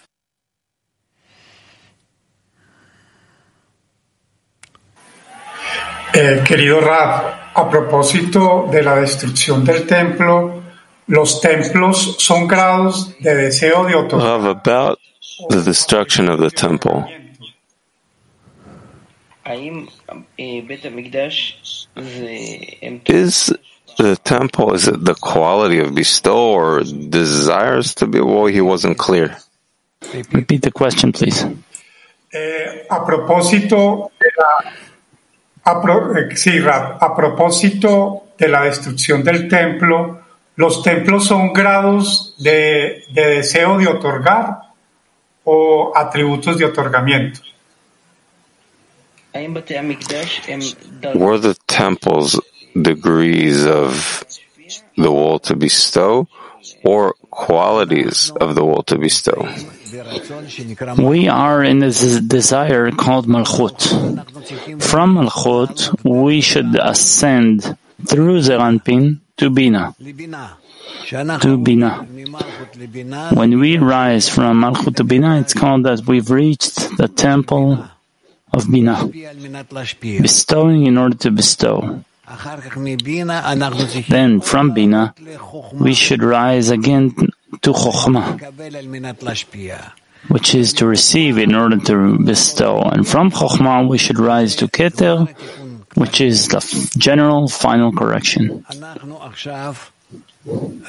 Speaker 13: Eh, querido Rav, a propósito de la destrucción del templo, los templos son grados de deseo de otorgar.
Speaker 4: The destruction of the temple. Is the temple, is it the quality of bestow or desires to be? Well, he wasn't clear.
Speaker 7: Repeat the question, please.
Speaker 13: Eh, a propósito de la, a, pro, eh, sí, Rab, a propósito de la destrucción del templo, los templos son grados de, de deseo de otorgar o atributos de otorgamiento.
Speaker 4: Were the temples degrees of the will to bestow or qualities of the will to bestow?
Speaker 7: We are in this desire called Malchut. From Malchut, we should ascend through Zeir Anpin to Bina. To Bina. When we rise from Malchut to Bina, it's called that we've reached the temple of Bina, bestowing in order to bestow. Then from Bina, we should rise again to Chokhmah, which is to receive in order to bestow. And from Chokhmah, we should rise to Keter, which is the general final correction. We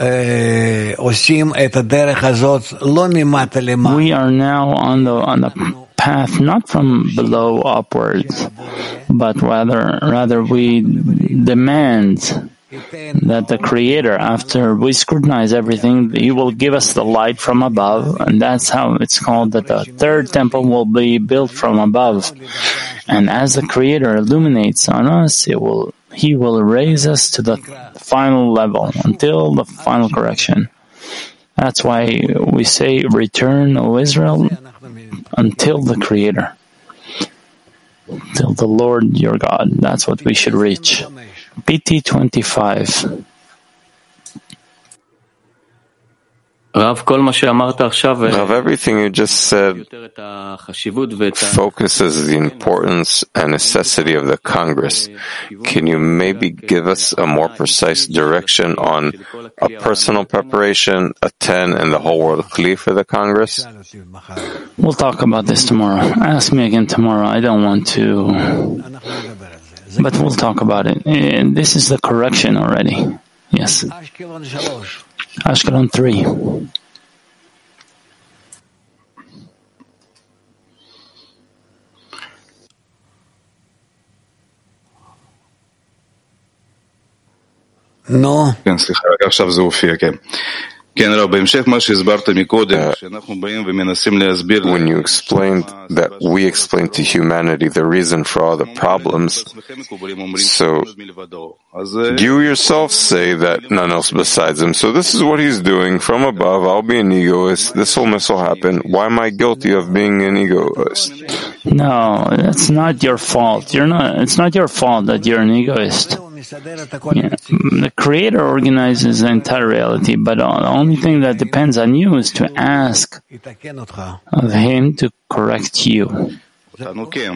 Speaker 7: are now on the on the path not from below upwards, but rather rather we demand that the Creator, after we scrutinize everything, He will give us the light from above, and that's how it's called that the third temple will be built from above. And as the Creator illuminates on us, it will He will raise us to the final level, until the final correction. That's why we say, return, O Israel, until the Creator, till the Lord your God. That's what we should reach. P T twenty-five.
Speaker 14: Rav, everything you just said focuses the importance and necessity of the Congress. Can you maybe give us a more precise direction on a personal preparation, a ten, and the whole world Kli for the Congress?
Speaker 7: We'll talk about this tomorrow. Ask me again tomorrow. I don't want to, but we'll talk about it. And this is the correction already. Yes. Ashkelon three.
Speaker 8: No.
Speaker 15: כן, סליחה, עכשיו זה הופיע, כן. כן, רב, בהמשך מה שהסברת מקודם, שאנחנו באים ומנסים להסביר...
Speaker 4: When you explained that we explained to humanity the reason for all the problems, so you yourself say that none else besides him, so this is what he's doing from above, I'll be an egoist, this whole mess will happen, why am I guilty of being an egoist?
Speaker 7: No, that's not your fault. You're not, it's not your fault that you're an egoist. Yeah. The Creator organizes the entire reality, but the only thing that depends on you is to ask of Him to correct you.
Speaker 15: Yeah,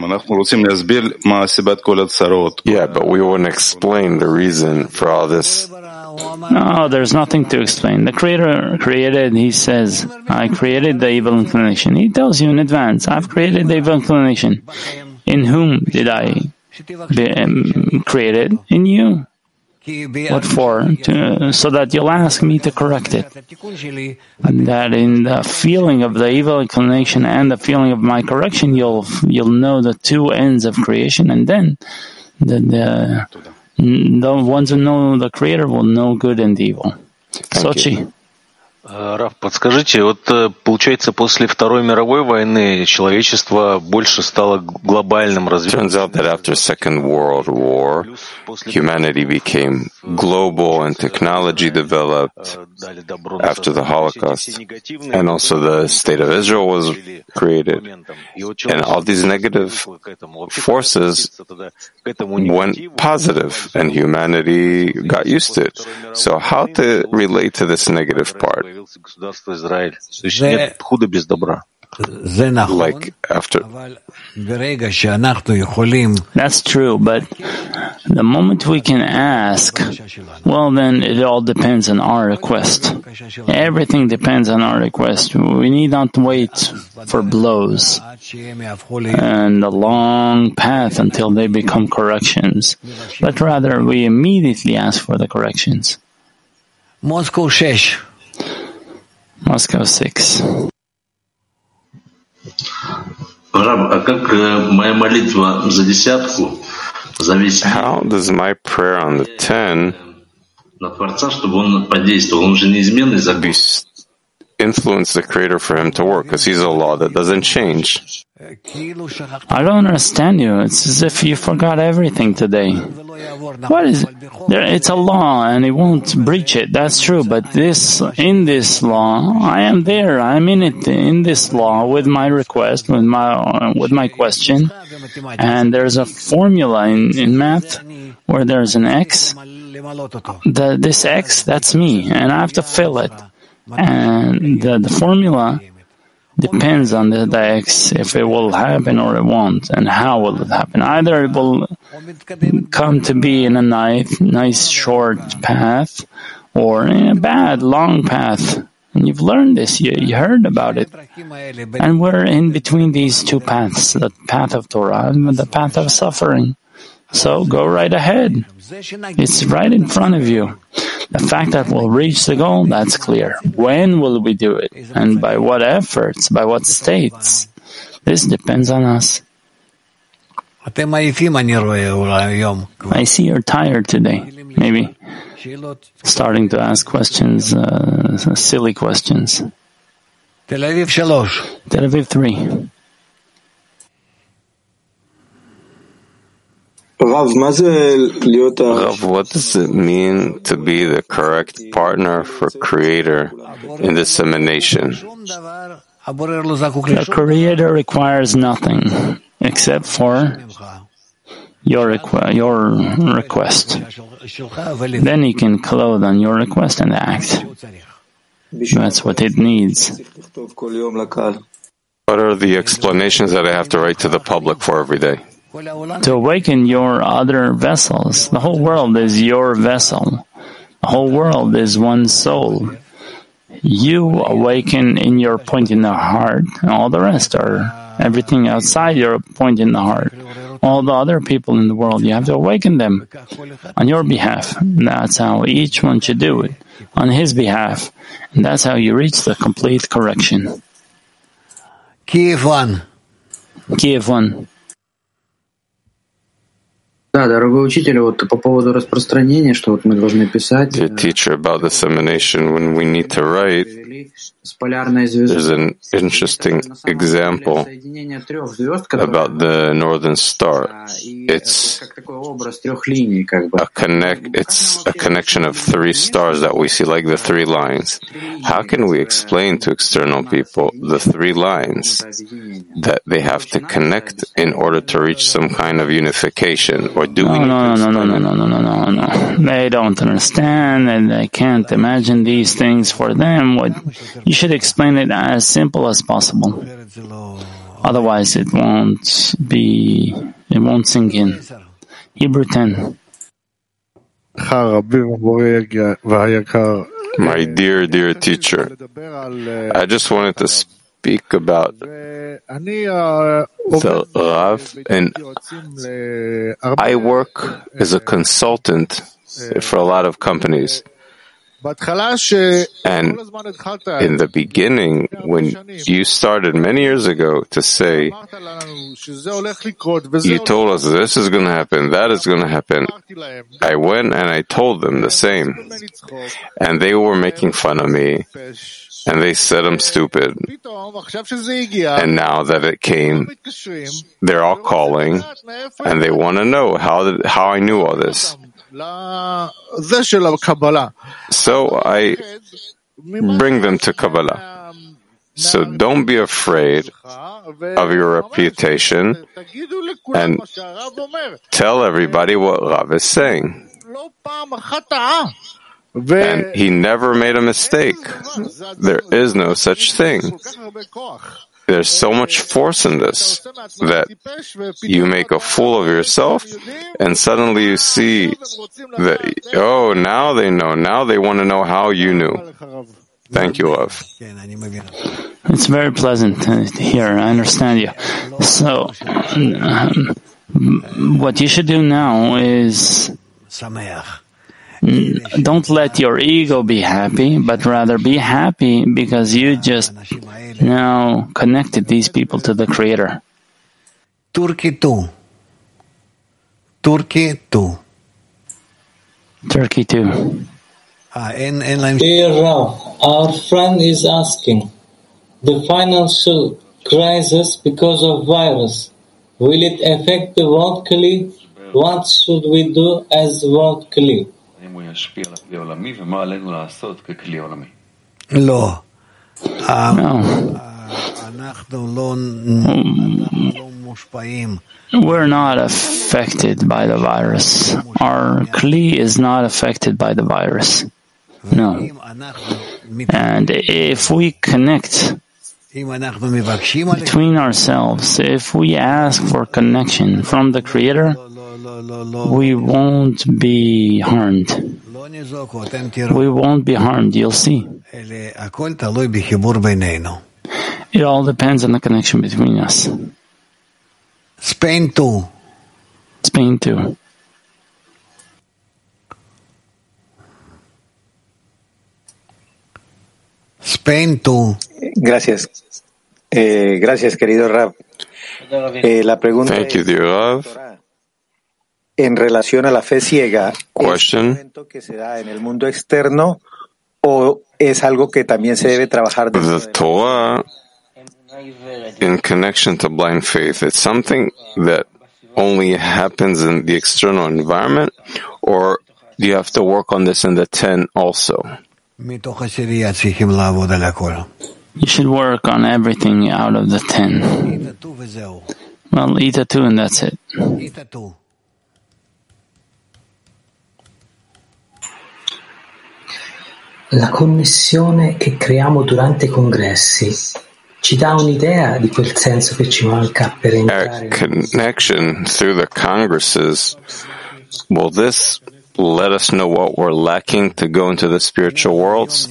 Speaker 15: but
Speaker 4: we want to explain the reason for all this.
Speaker 7: No, there's nothing to explain. The Creator created, He says, I created the evil inclination. He tells you in advance, I've created the evil inclination. In whom did I be, um, create it? In you. What for? To, so that you'll ask me to correct it. And that in the feeling of the evil inclination and the feeling of my correction, you'll you'll know the two ends of creation, and then the, the, the ones who know the Creator will know good and evil. Sochi.
Speaker 16: Раф, подскажите, вот получается, после Второй мировой войны человечество больше стало глобальным развитием.
Speaker 4: Turns out that after Second World War, humanity became global and technology developed after the Holocaust. And also the State of Israel was created. And all these negative forces went positive, and humanity got used to it. So how to relate to this negative part? Like after.
Speaker 7: That's true, but the moment we can ask, well, then it all depends on our request. Everything depends on our request. We need not wait for blows and a long path until they become corrections, but rather we immediately ask for the corrections.
Speaker 8: Moscow six.
Speaker 7: Moscow six.
Speaker 12: Раб, а как моя молитва за десятку зависит
Speaker 4: How does my prayer on the ten
Speaker 12: на Творца, чтобы он подействовал? Он же неизменный закон.
Speaker 4: Influence the Creator for him to work, because he's a law that doesn't change.
Speaker 7: I don't understand you. It's as if you forgot everything today. What is it? There, it's a law, and it won't breach it. That's true. But this, in this law, I am there. I'm in it, in this law, with my request, with my with my question. And there's a formula in, in math where there's an X. The, this X, that's me, and I have to fill it. And the, the formula depends on the, the X, if it will happen or it won't, and how will it happen. Either it will come to be in a nice, nice short path, or in a bad, long path. And you've learned this, you, you heard about it. And we're in between these two paths, the path of Torah and the path of suffering. So go right ahead. It's right in front of you. The fact that we'll reach the goal, that's clear. When will we do it? And by what efforts? By what states? This depends on us. I see you're tired today. Maybe starting to ask questions, uh, silly questions.
Speaker 8: Tel Aviv three.
Speaker 7: Tel Aviv three.
Speaker 14: Rav, what does it mean to be the correct partner for Creator in dissemination?
Speaker 7: The Creator requires nothing except for your, requ- your request. Then He can clothe on your request and act. That's what it needs.
Speaker 14: What are the explanations that I have to write to the public for every day?
Speaker 7: To awaken your other vessels. The whole world is your vessel. The whole world is one soul. You awaken in your point in the heart, and all the rest are everything outside your point in the heart. All the other people in the world, you have to awaken them on your behalf. That's how each one should do it, on his behalf. And that's how you reach the complete correction.
Speaker 8: Kiev one.
Speaker 7: Kiev one.
Speaker 17: Да, дорогой учитель, вот по поводу распространения, что вот мы должны писать.
Speaker 14: Dear teacher, about dissemination, when we need to write, there's an interesting example about the northern star. It's a connect. It's a connection of three stars that we see, like the three lines. How can we explain to external people the three lines that they have to connect in order to reach some kind of unification? Or do
Speaker 7: no,
Speaker 14: we
Speaker 7: no, no, no, no, no, no, no, no, no. They don't understand and they can't imagine these things for them. What you should explain it as simple as possible. Otherwise, it won't be, it won't sink in. Hebrew ten.
Speaker 14: My dear, dear teacher, I just wanted to speak about the Rav, and I work as a consultant for a lot of companies. And in the beginning, when you started many years ago to say, you told us this is going to happen, that is going to happen, I went and I told them the same. And they were making fun of me. And they said I'm stupid. And now that it came, they're all calling, and they want to know how did, how I knew all this. So I bring them to Kabbalah. So don't be afraid of your reputation and tell everybody what Rav is saying. And he never made a mistake. There is no such thing. There's so much force in this that you make a fool of yourself and suddenly you see that, oh, now they know. Now they want to know how you knew. Thank you, Rav.
Speaker 7: It's very pleasant to hear. I understand you. So, um, what you should do now is don't let your ego be happy, but rather be happy because you just now connected these people to the Creator.
Speaker 8: Turkey two. Turkey two.
Speaker 7: Turkey two.
Speaker 18: Dear Rav, our friend is asking, the financial crisis because of virus, will it affect the world Kli? What should we do as world Kli?
Speaker 8: No.
Speaker 7: We're not affected by the virus. Our Kli is not affected by the virus. No. And if we connect between ourselves, if we ask for connection from the Creator, we won't be harmed. We won't be harmed, you'll see. It all depends on the connection between us.
Speaker 8: Spain two.
Speaker 7: Spain two.
Speaker 8: Spain two.
Speaker 6: Gracias. Eh, gracias, querido Rav. Eh, la pregunta
Speaker 14: Thank you, dear Rav.
Speaker 6: En relación a la fe ciega,
Speaker 14: Question.
Speaker 6: ¿es un evento que se da en el mundo externo o es algo que también se debe trabajar dentro
Speaker 14: The
Speaker 6: de
Speaker 14: Torah, in connection to blind faith, it's something that
Speaker 4: only happens in the external environment, or do you have to work on this in the ten also?
Speaker 7: You should work on everything out of the ten. Well, Ita two, and that's it.
Speaker 19: La connessione che creiamo durante i congressi ci dà un'idea di quel senso che ci manca per entrare.
Speaker 4: Our connection through the congresses, will this let us know what we're lacking to go into the spiritual worlds?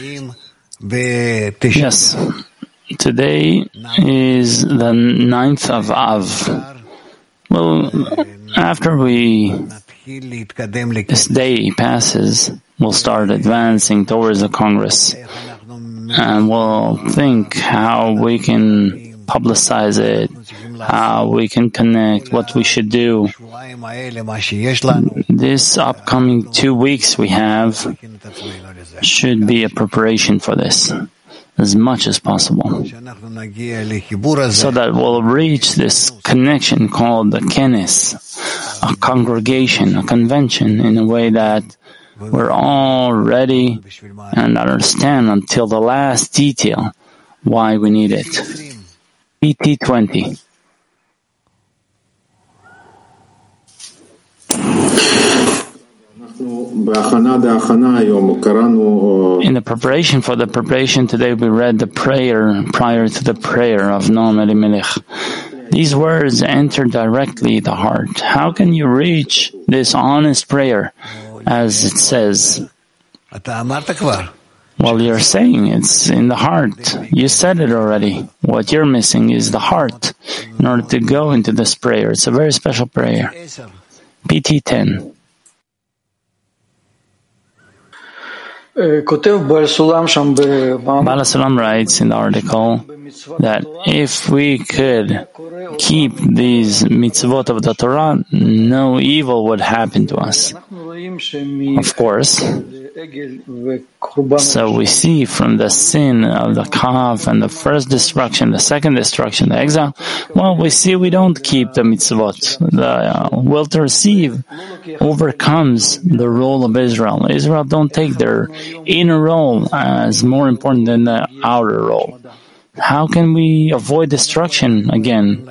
Speaker 7: Yes. Today is the ninth of Av. Well, after we, this day passes, we'll start advancing towards the Congress. And we'll think how we can publicize it, how we can connect, what we should do. This upcoming two weeks we have should be a preparation for this, as much as possible, so that we'll reach this connection called the kenes, a congregation, a convention, in a way that we're all ready and understand until the last detail why we need it. P T twenty.
Speaker 20: In
Speaker 7: the preparation for the preparation today, we read the prayer prior to the prayer of Noam Elimelech. These words enter directly the heart. How can you reach this honest prayer, as it says? Well, you're saying it's in the heart. You said it already. What you're missing is the heart in order to go into this prayer. It's a very special prayer. P T ten.
Speaker 1: Baal
Speaker 7: Sulam writes in the article that if we could keep these mitzvot of the Torah, no evil would happen to us. Of course. So we see from the sin of the calf and the first destruction, the second destruction, the exile, well, we see we don't keep the mitzvot. The uh, will to receive overcomes the role of Israel. Israel don't take their inner role as more important than the outer role. How can we avoid destruction again?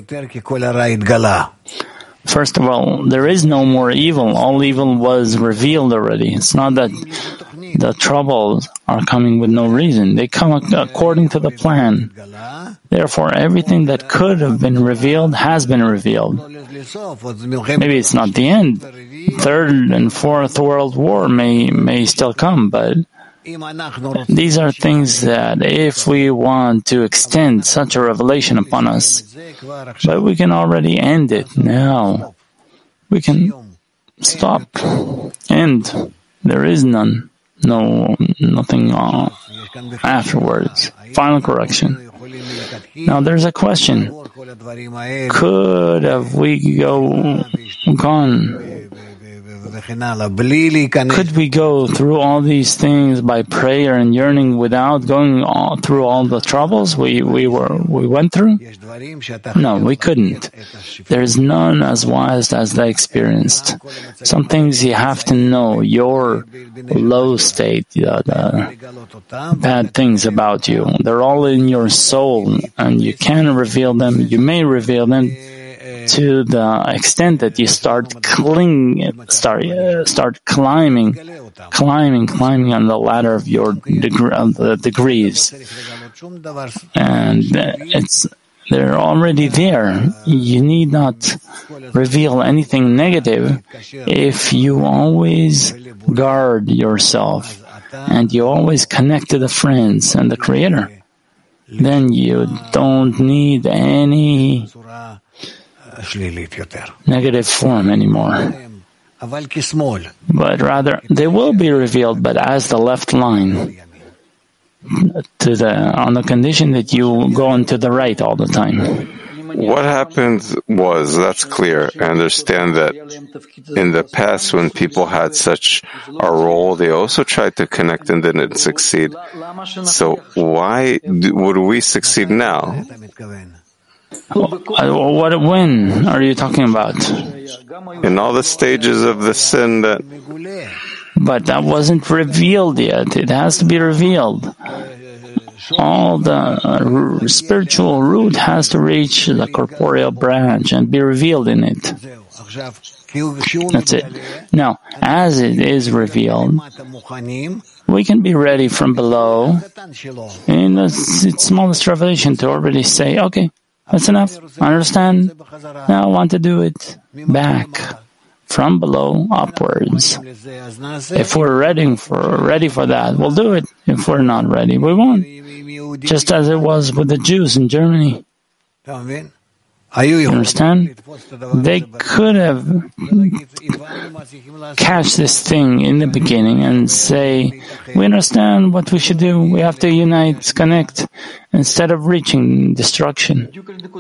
Speaker 7: First of all, there is no more evil. All evil was revealed already. It's not that the troubles are coming with no reason. They come according to the plan. Therefore, everything that could have been revealed has been revealed. Maybe it's not the end. Third and fourth world war may, may still come, but these are things that if we want to extend such a revelation upon us, but we can already end it now. We can stop, end. There is none, no, nothing uh, afterwards. Final correction. Now there's a question. Could have we go gone? Could we go through all these things by prayer and yearning without going all, through all the troubles we, we were we went through? No, we couldn't. There's none as wise as they experienced. Some things you have to know, your low state, uh, the bad things about you. They're all in your soul, and you can reveal them. You may reveal them to the extent that you start cling, start uh, start climbing, climbing, climbing on the ladder of your deg- of the degrees, and it's they're already there. You need not reveal anything negative if you always guard yourself and you always connect to the friends and the Creator. Then you don't need any negative form anymore. But rather, they will be revealed, but as the left line, to the on the condition that you go into the right all the time.
Speaker 4: What happened was, that's clear. I understand that in the past when people had such a role, they also tried to connect and didn't succeed. So why do, would we succeed now?
Speaker 7: What, when are you talking about?
Speaker 14: In all the stages of the sin that...
Speaker 7: But that wasn't revealed yet. It has to be revealed. All the uh, spiritual root has to reach the corporeal branch and be revealed in it. That's it. Now, as it is revealed, we can be ready from below in the smallest revelation to already say, okay, that's enough. I understand. Now I want to do it back from below upwards. If we're ready for ready for that, we'll do it. If we're not ready, we won't. Just as it was with the Jews in Germany. You understand? They could have catch this thing in the beginning and say, we understand what we should do. We have to unite, connect, instead of reaching destruction.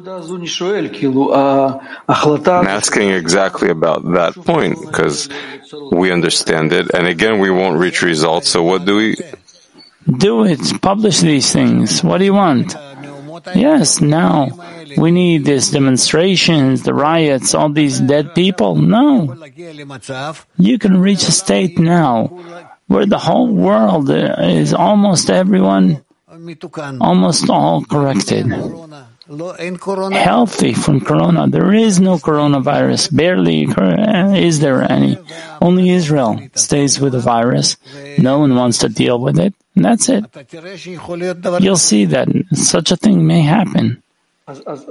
Speaker 14: I'm asking exactly about that point, because we understand it, and again, we won't reach results, so what do we...
Speaker 7: Do it. Publish these things. What do you want? Yes, now we need these demonstrations, the riots, all these dead people. No. You can reach a state now where the whole world is almost everyone, almost all corrected. Healthy from corona. There is no coronavirus. Barely is there any. Only Israel stays with the virus. No one wants to deal with it. And that's it. You'll see that such a thing may happen.
Speaker 14: So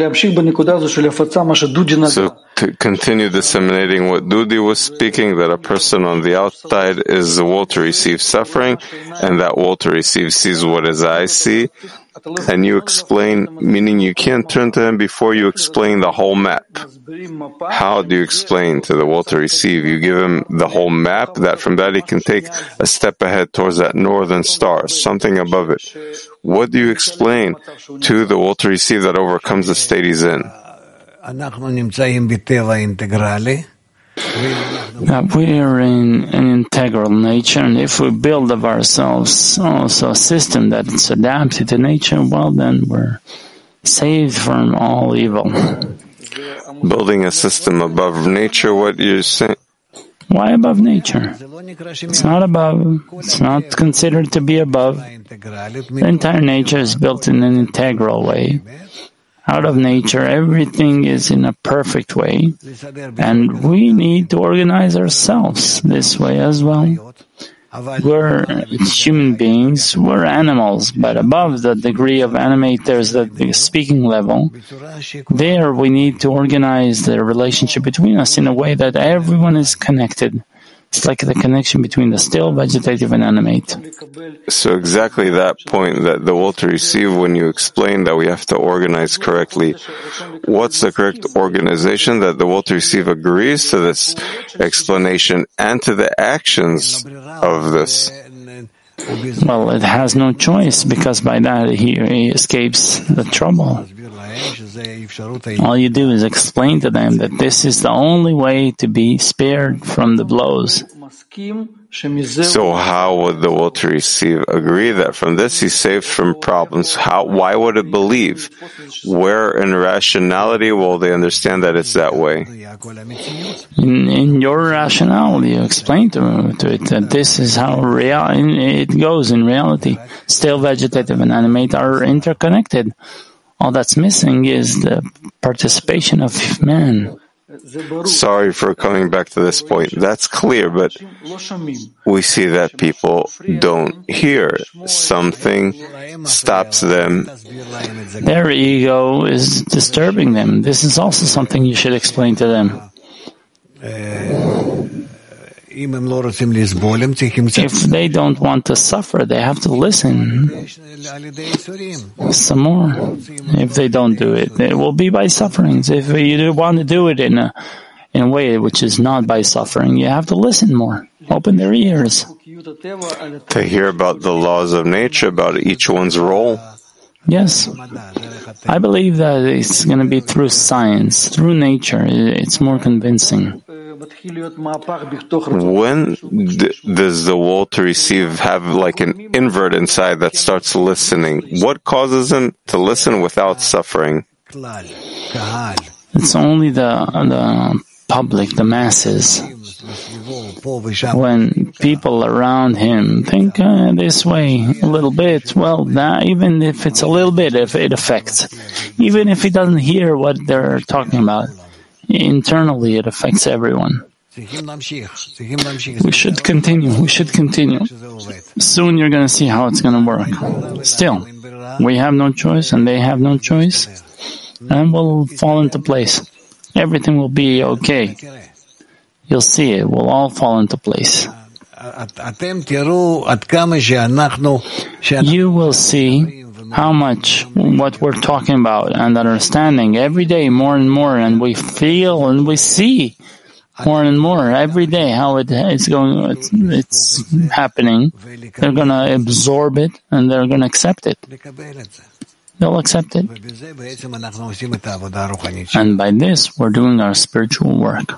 Speaker 14: to continue disseminating what Dudi was speaking, that a person on the outside is the wall to receive suffering, and that wall to receive sees what his eyes see, and you explain, meaning you can't turn to him before you explain the whole map. How do you explain to the wall to receive? You give him the whole map, that from that he can take a step ahead towards that northern star, something above it. What do you explain to the wall to receive that overcomes the state he's in?
Speaker 7: That we are in an integral nature, and if we build of ourselves also a system that's adapted to nature, well, then we're saved from all evil.
Speaker 14: Building a system above nature, what you're saying?
Speaker 7: Why above nature? It's not above. It's not considered to be above. The entire nature is built in an integral way. Out of nature, everything is in a perfect way, and we need to organize ourselves this way as well. We're human beings, we're animals, but above the degree of animate, there's the, the speaking level. There we need to organize the relationship between us in a way that everyone is connected. It's like the connection between the still, vegetative, and animate.
Speaker 14: So exactly that point that the will to receive, when you explain that we have to organize correctly, what's the correct organization? That the will to receive agrees to this explanation and to the actions of this.
Speaker 7: Well, it has no choice, because by that he, he escapes the trouble. All you do is explain to them that this is the only way to be spared from the blows.
Speaker 14: So how would the will to receive agree that from this he's saved from problems? How? Why would it believe? Where in rationality will they understand that it's that way?
Speaker 7: In, in your rationality, you explain to, to it that this is how real, it goes in reality. Still, vegetative and animate are interconnected. All that's missing is the participation of man.
Speaker 14: Sorry for coming back to this point. That's clear, but we see that people don't hear. Something stops them.
Speaker 7: Their ego is disturbing them. This is also something you should explain to them. If they don't want to suffer, they have to listen some more. If they don't do it, it will be by sufferings. If you do want to do it in a in a way which is not by suffering, you have to listen more. Open their ears.
Speaker 14: To hear about the laws of nature, about each one's role.
Speaker 7: Yes. I believe that it's going to be through science, through nature. It's more convincing.
Speaker 14: When d- does the will to receive have like an invert inside that starts listening? What causes him to listen without suffering?
Speaker 7: It's only the, the public, the masses. When people around him think uh, this way a little bit, well, that, even if it's a little bit, if it affects, even if he doesn't hear what they're talking about, internally it affects everyone. We should continue. We should continue. Soon you're going to see how it's going to work. Still, we have no choice and they have no choice, and we'll fall into place. Everything will be okay. You'll see it will all fall into place. You will see how much what we're talking about and understanding every day more and more, and we feel and we see more and more every day how it, it's going, it's, it's happening. They're going to absorb it and they're going to accept it. They'll accept it. And by this, we're doing our spiritual work.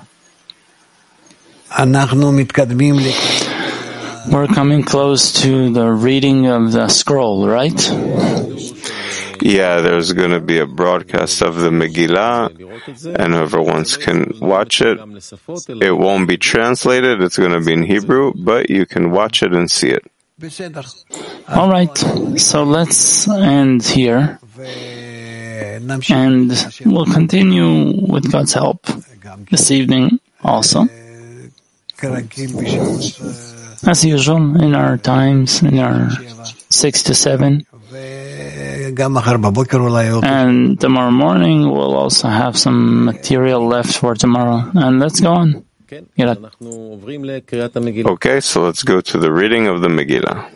Speaker 7: We're coming close to the reading of the scroll, right?
Speaker 14: Yeah, there's going to be a broadcast of the Megillah, and whoever wants can watch it. It won't be translated, it's going to be in Hebrew, but you can watch it and see it.
Speaker 7: All right, so let's end here, and we'll continue with God's help this evening also. As usual, in our times, in our six to seven. And tomorrow morning, we'll also have some material left for tomorrow. And let's go on.
Speaker 14: Okay, so let's go to the reading of the Megillah.